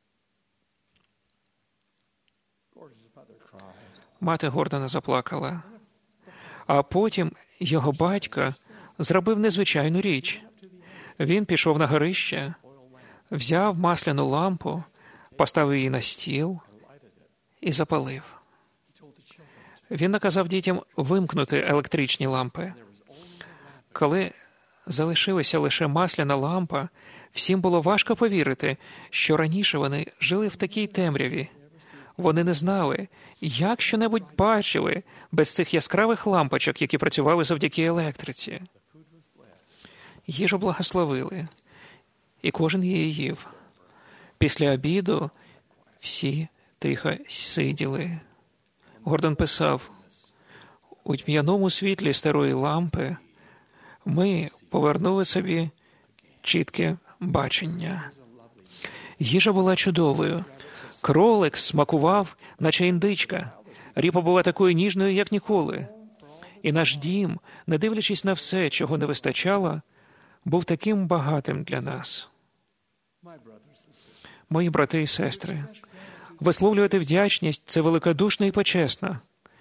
Мати Гордона заплакала. А потім його батько зробив незвичайну річ. Він пішов на горище, взяв масляну лампу, поставив її на стіл і запалив. Він наказав дітям вимкнути електричні лампи. Коли залишилася лише масляна лампа, всім було важко повірити, що раніше вони жили в такій темряві. Вони не знали, як що-небудь бачили без цих яскравих лампочок, які працювали завдяки електриці. Їжу благословили, і кожен її їв. Після обіду всі тихо сиділи. Гордон писав, у тьмяному світлі старої лампи ми повернули собі чітке бачення. Їжа була чудовою. Кролик смакував, наче індичка. Ріпа була такою ніжною, як ніколи. І наш дім, не дивлячись на все, чого не вистачало, був таким багатим для нас. Мої брати і сестри, висловлювати вдячність – це великодушно і почесно.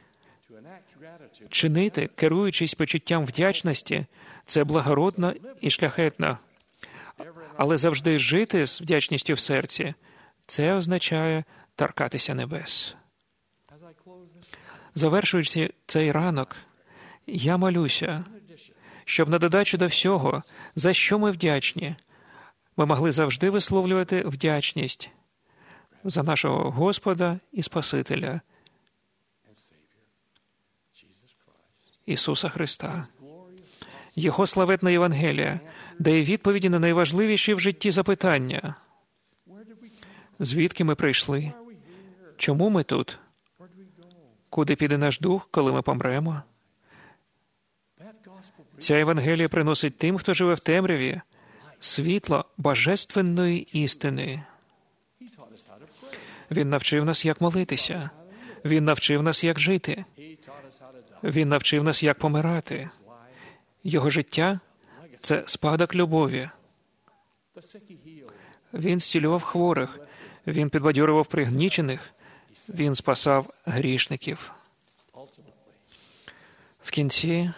Чинити, керуючись почуттям вдячності – це благородно і шляхетно. Але завжди жити з вдячністю в серці – це означає торкатися небес. Завершуючи цей ранок, я молюся, щоб на додачу до всього, за що ми вдячні, ми могли завжди висловлювати вдячність за нашого Господа і Спасителя Ісуса Христа. Його славетна Євангелія дає відповіді на найважливіші в житті запитання. Звідки ми прийшли? Чому ми тут? Куди піде наш дух, коли ми помремо? Ця Євангелія приносить тим, хто живе в темряві, світло божественної істини. Він навчив нас, як молитися. Він навчив нас, як жити. Він навчив нас, як помирати. Його життя – це спадок любові. Він зцілював хворих. Він підбадьорював пригнічених. Він спасав грішників. В кінці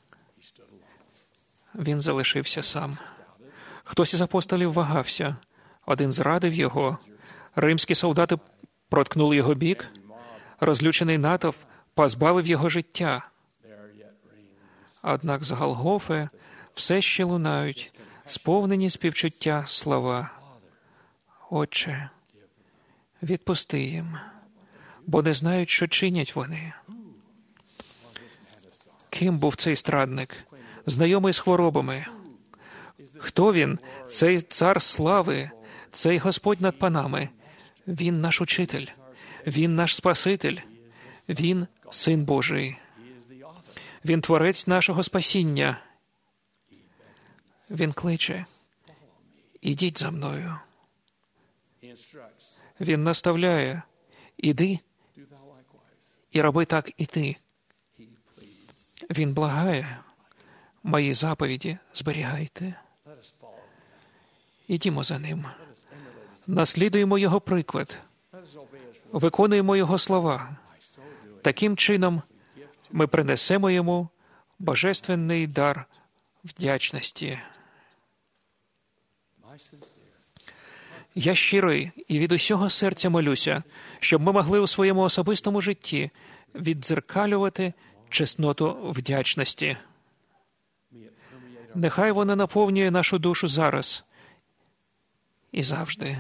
він залишився сам. Хтось із апостолів вагався. Один зрадив його. Римські солдати проткнули його бік. Розлючений натовп позбавив його життя. Однак з Голгофи все ще лунають сповнені співчуття слова. Отче, відпусти їм, бо не знають, що чинять вони. Ким був цей страдник? Знайомий з хворобами. Хто він? Цей цар слави, цей Господь над панами. Він наш учитель. Він наш Спаситель. Він Син Божий. Він творець нашого спасіння. Він кличе: ідіть за мною. Він наставляє: іди і роби так і ти. Він благає: мої заповіді зберігайте. Ідімо за ним. Наслідуємо його приклад. Виконуємо його слова. Таким чином ми принесемо йому божественний дар вдячності. Я щирий і від усього серця молюся, щоб ми могли у своєму особистому житті віддзеркалювати чесноту вдячності. Нехай вона наповнює нашу душу зараз і завжди.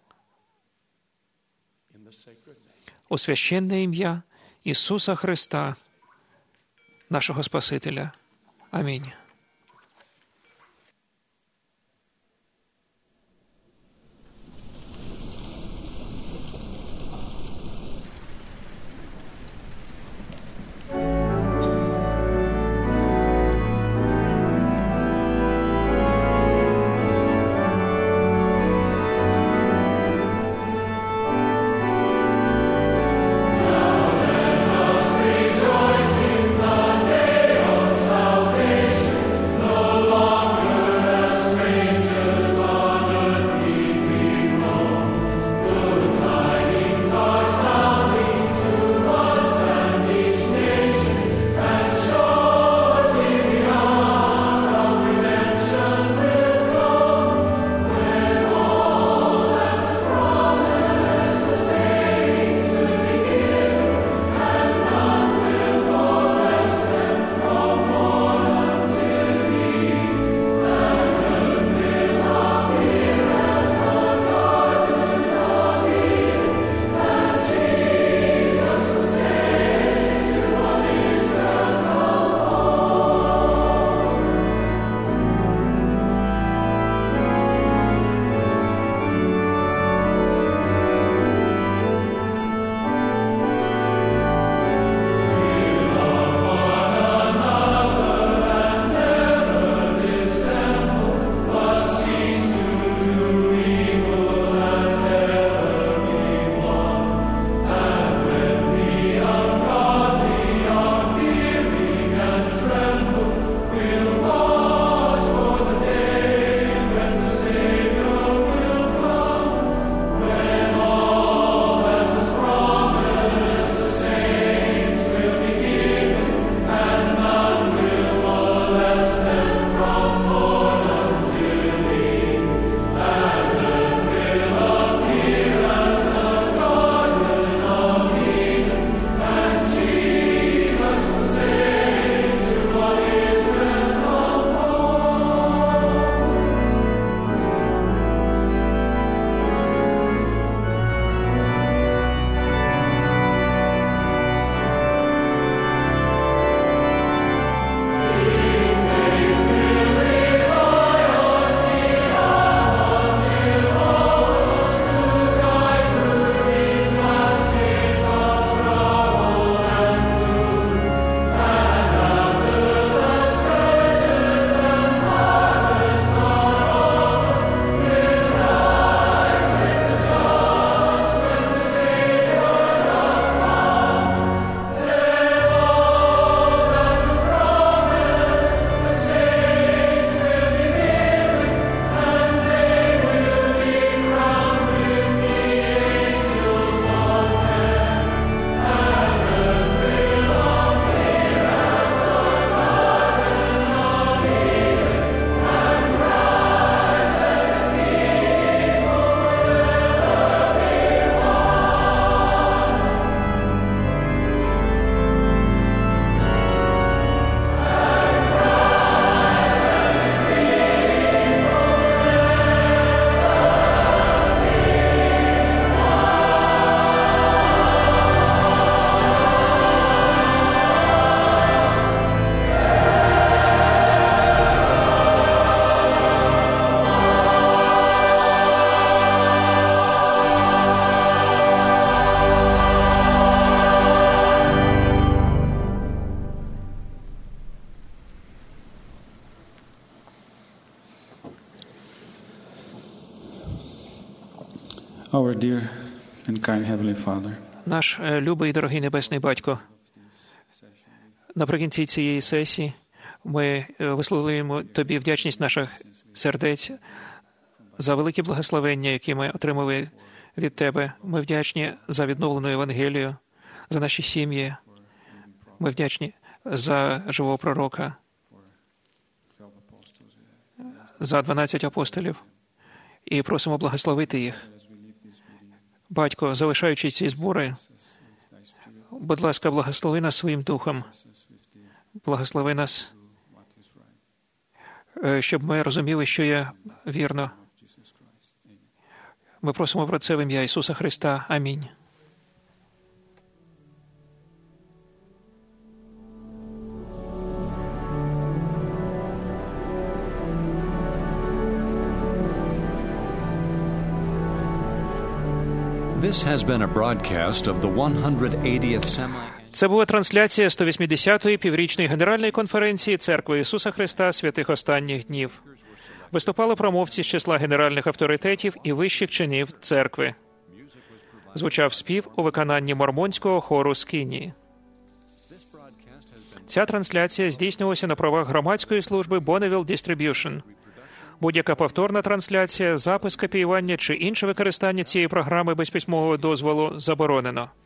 У священне ім'я Ісуса Христа, нашого Спасителя. Амінь. Rejoice in the day of salvation. Our dear and kind Heavenly Father, Наш любий і дорогий Небесний Батько, наприкінці цієї сесії ми висловлюємо Тобі вдячність наших сердець за великі благословення, які ми отримали від Тебе. Ми вдячні за відновлену Євангелію, за наші сім'ї. Ми вдячні за живого пророка, за 12 апостолів. І просимо благословити їх. Батько, залишаючи ці збори, будь ласка, благослови нас своїм духом. Благослови нас, щоб ми розуміли, що є вірно. Ми просимо про це в ім'я Ісуса Христа. Амінь. This has been a broadcast of the 180th semi. Це була трансляція 180-ї піврічної Генеральної конференції Церкви Ісуса Христа святих останніх днів. Виступали промовці з числа генеральних авторитетів і вищих чинів церкви. Звучав спів у виконанні мормонського хору Скинії. Ця трансляція здійснювалася на правах громадської служби Bonneville Distribution. Будь-яка повторна трансляція, запис, копіювання чи інше використання цієї програми без письмового дозволу заборонено.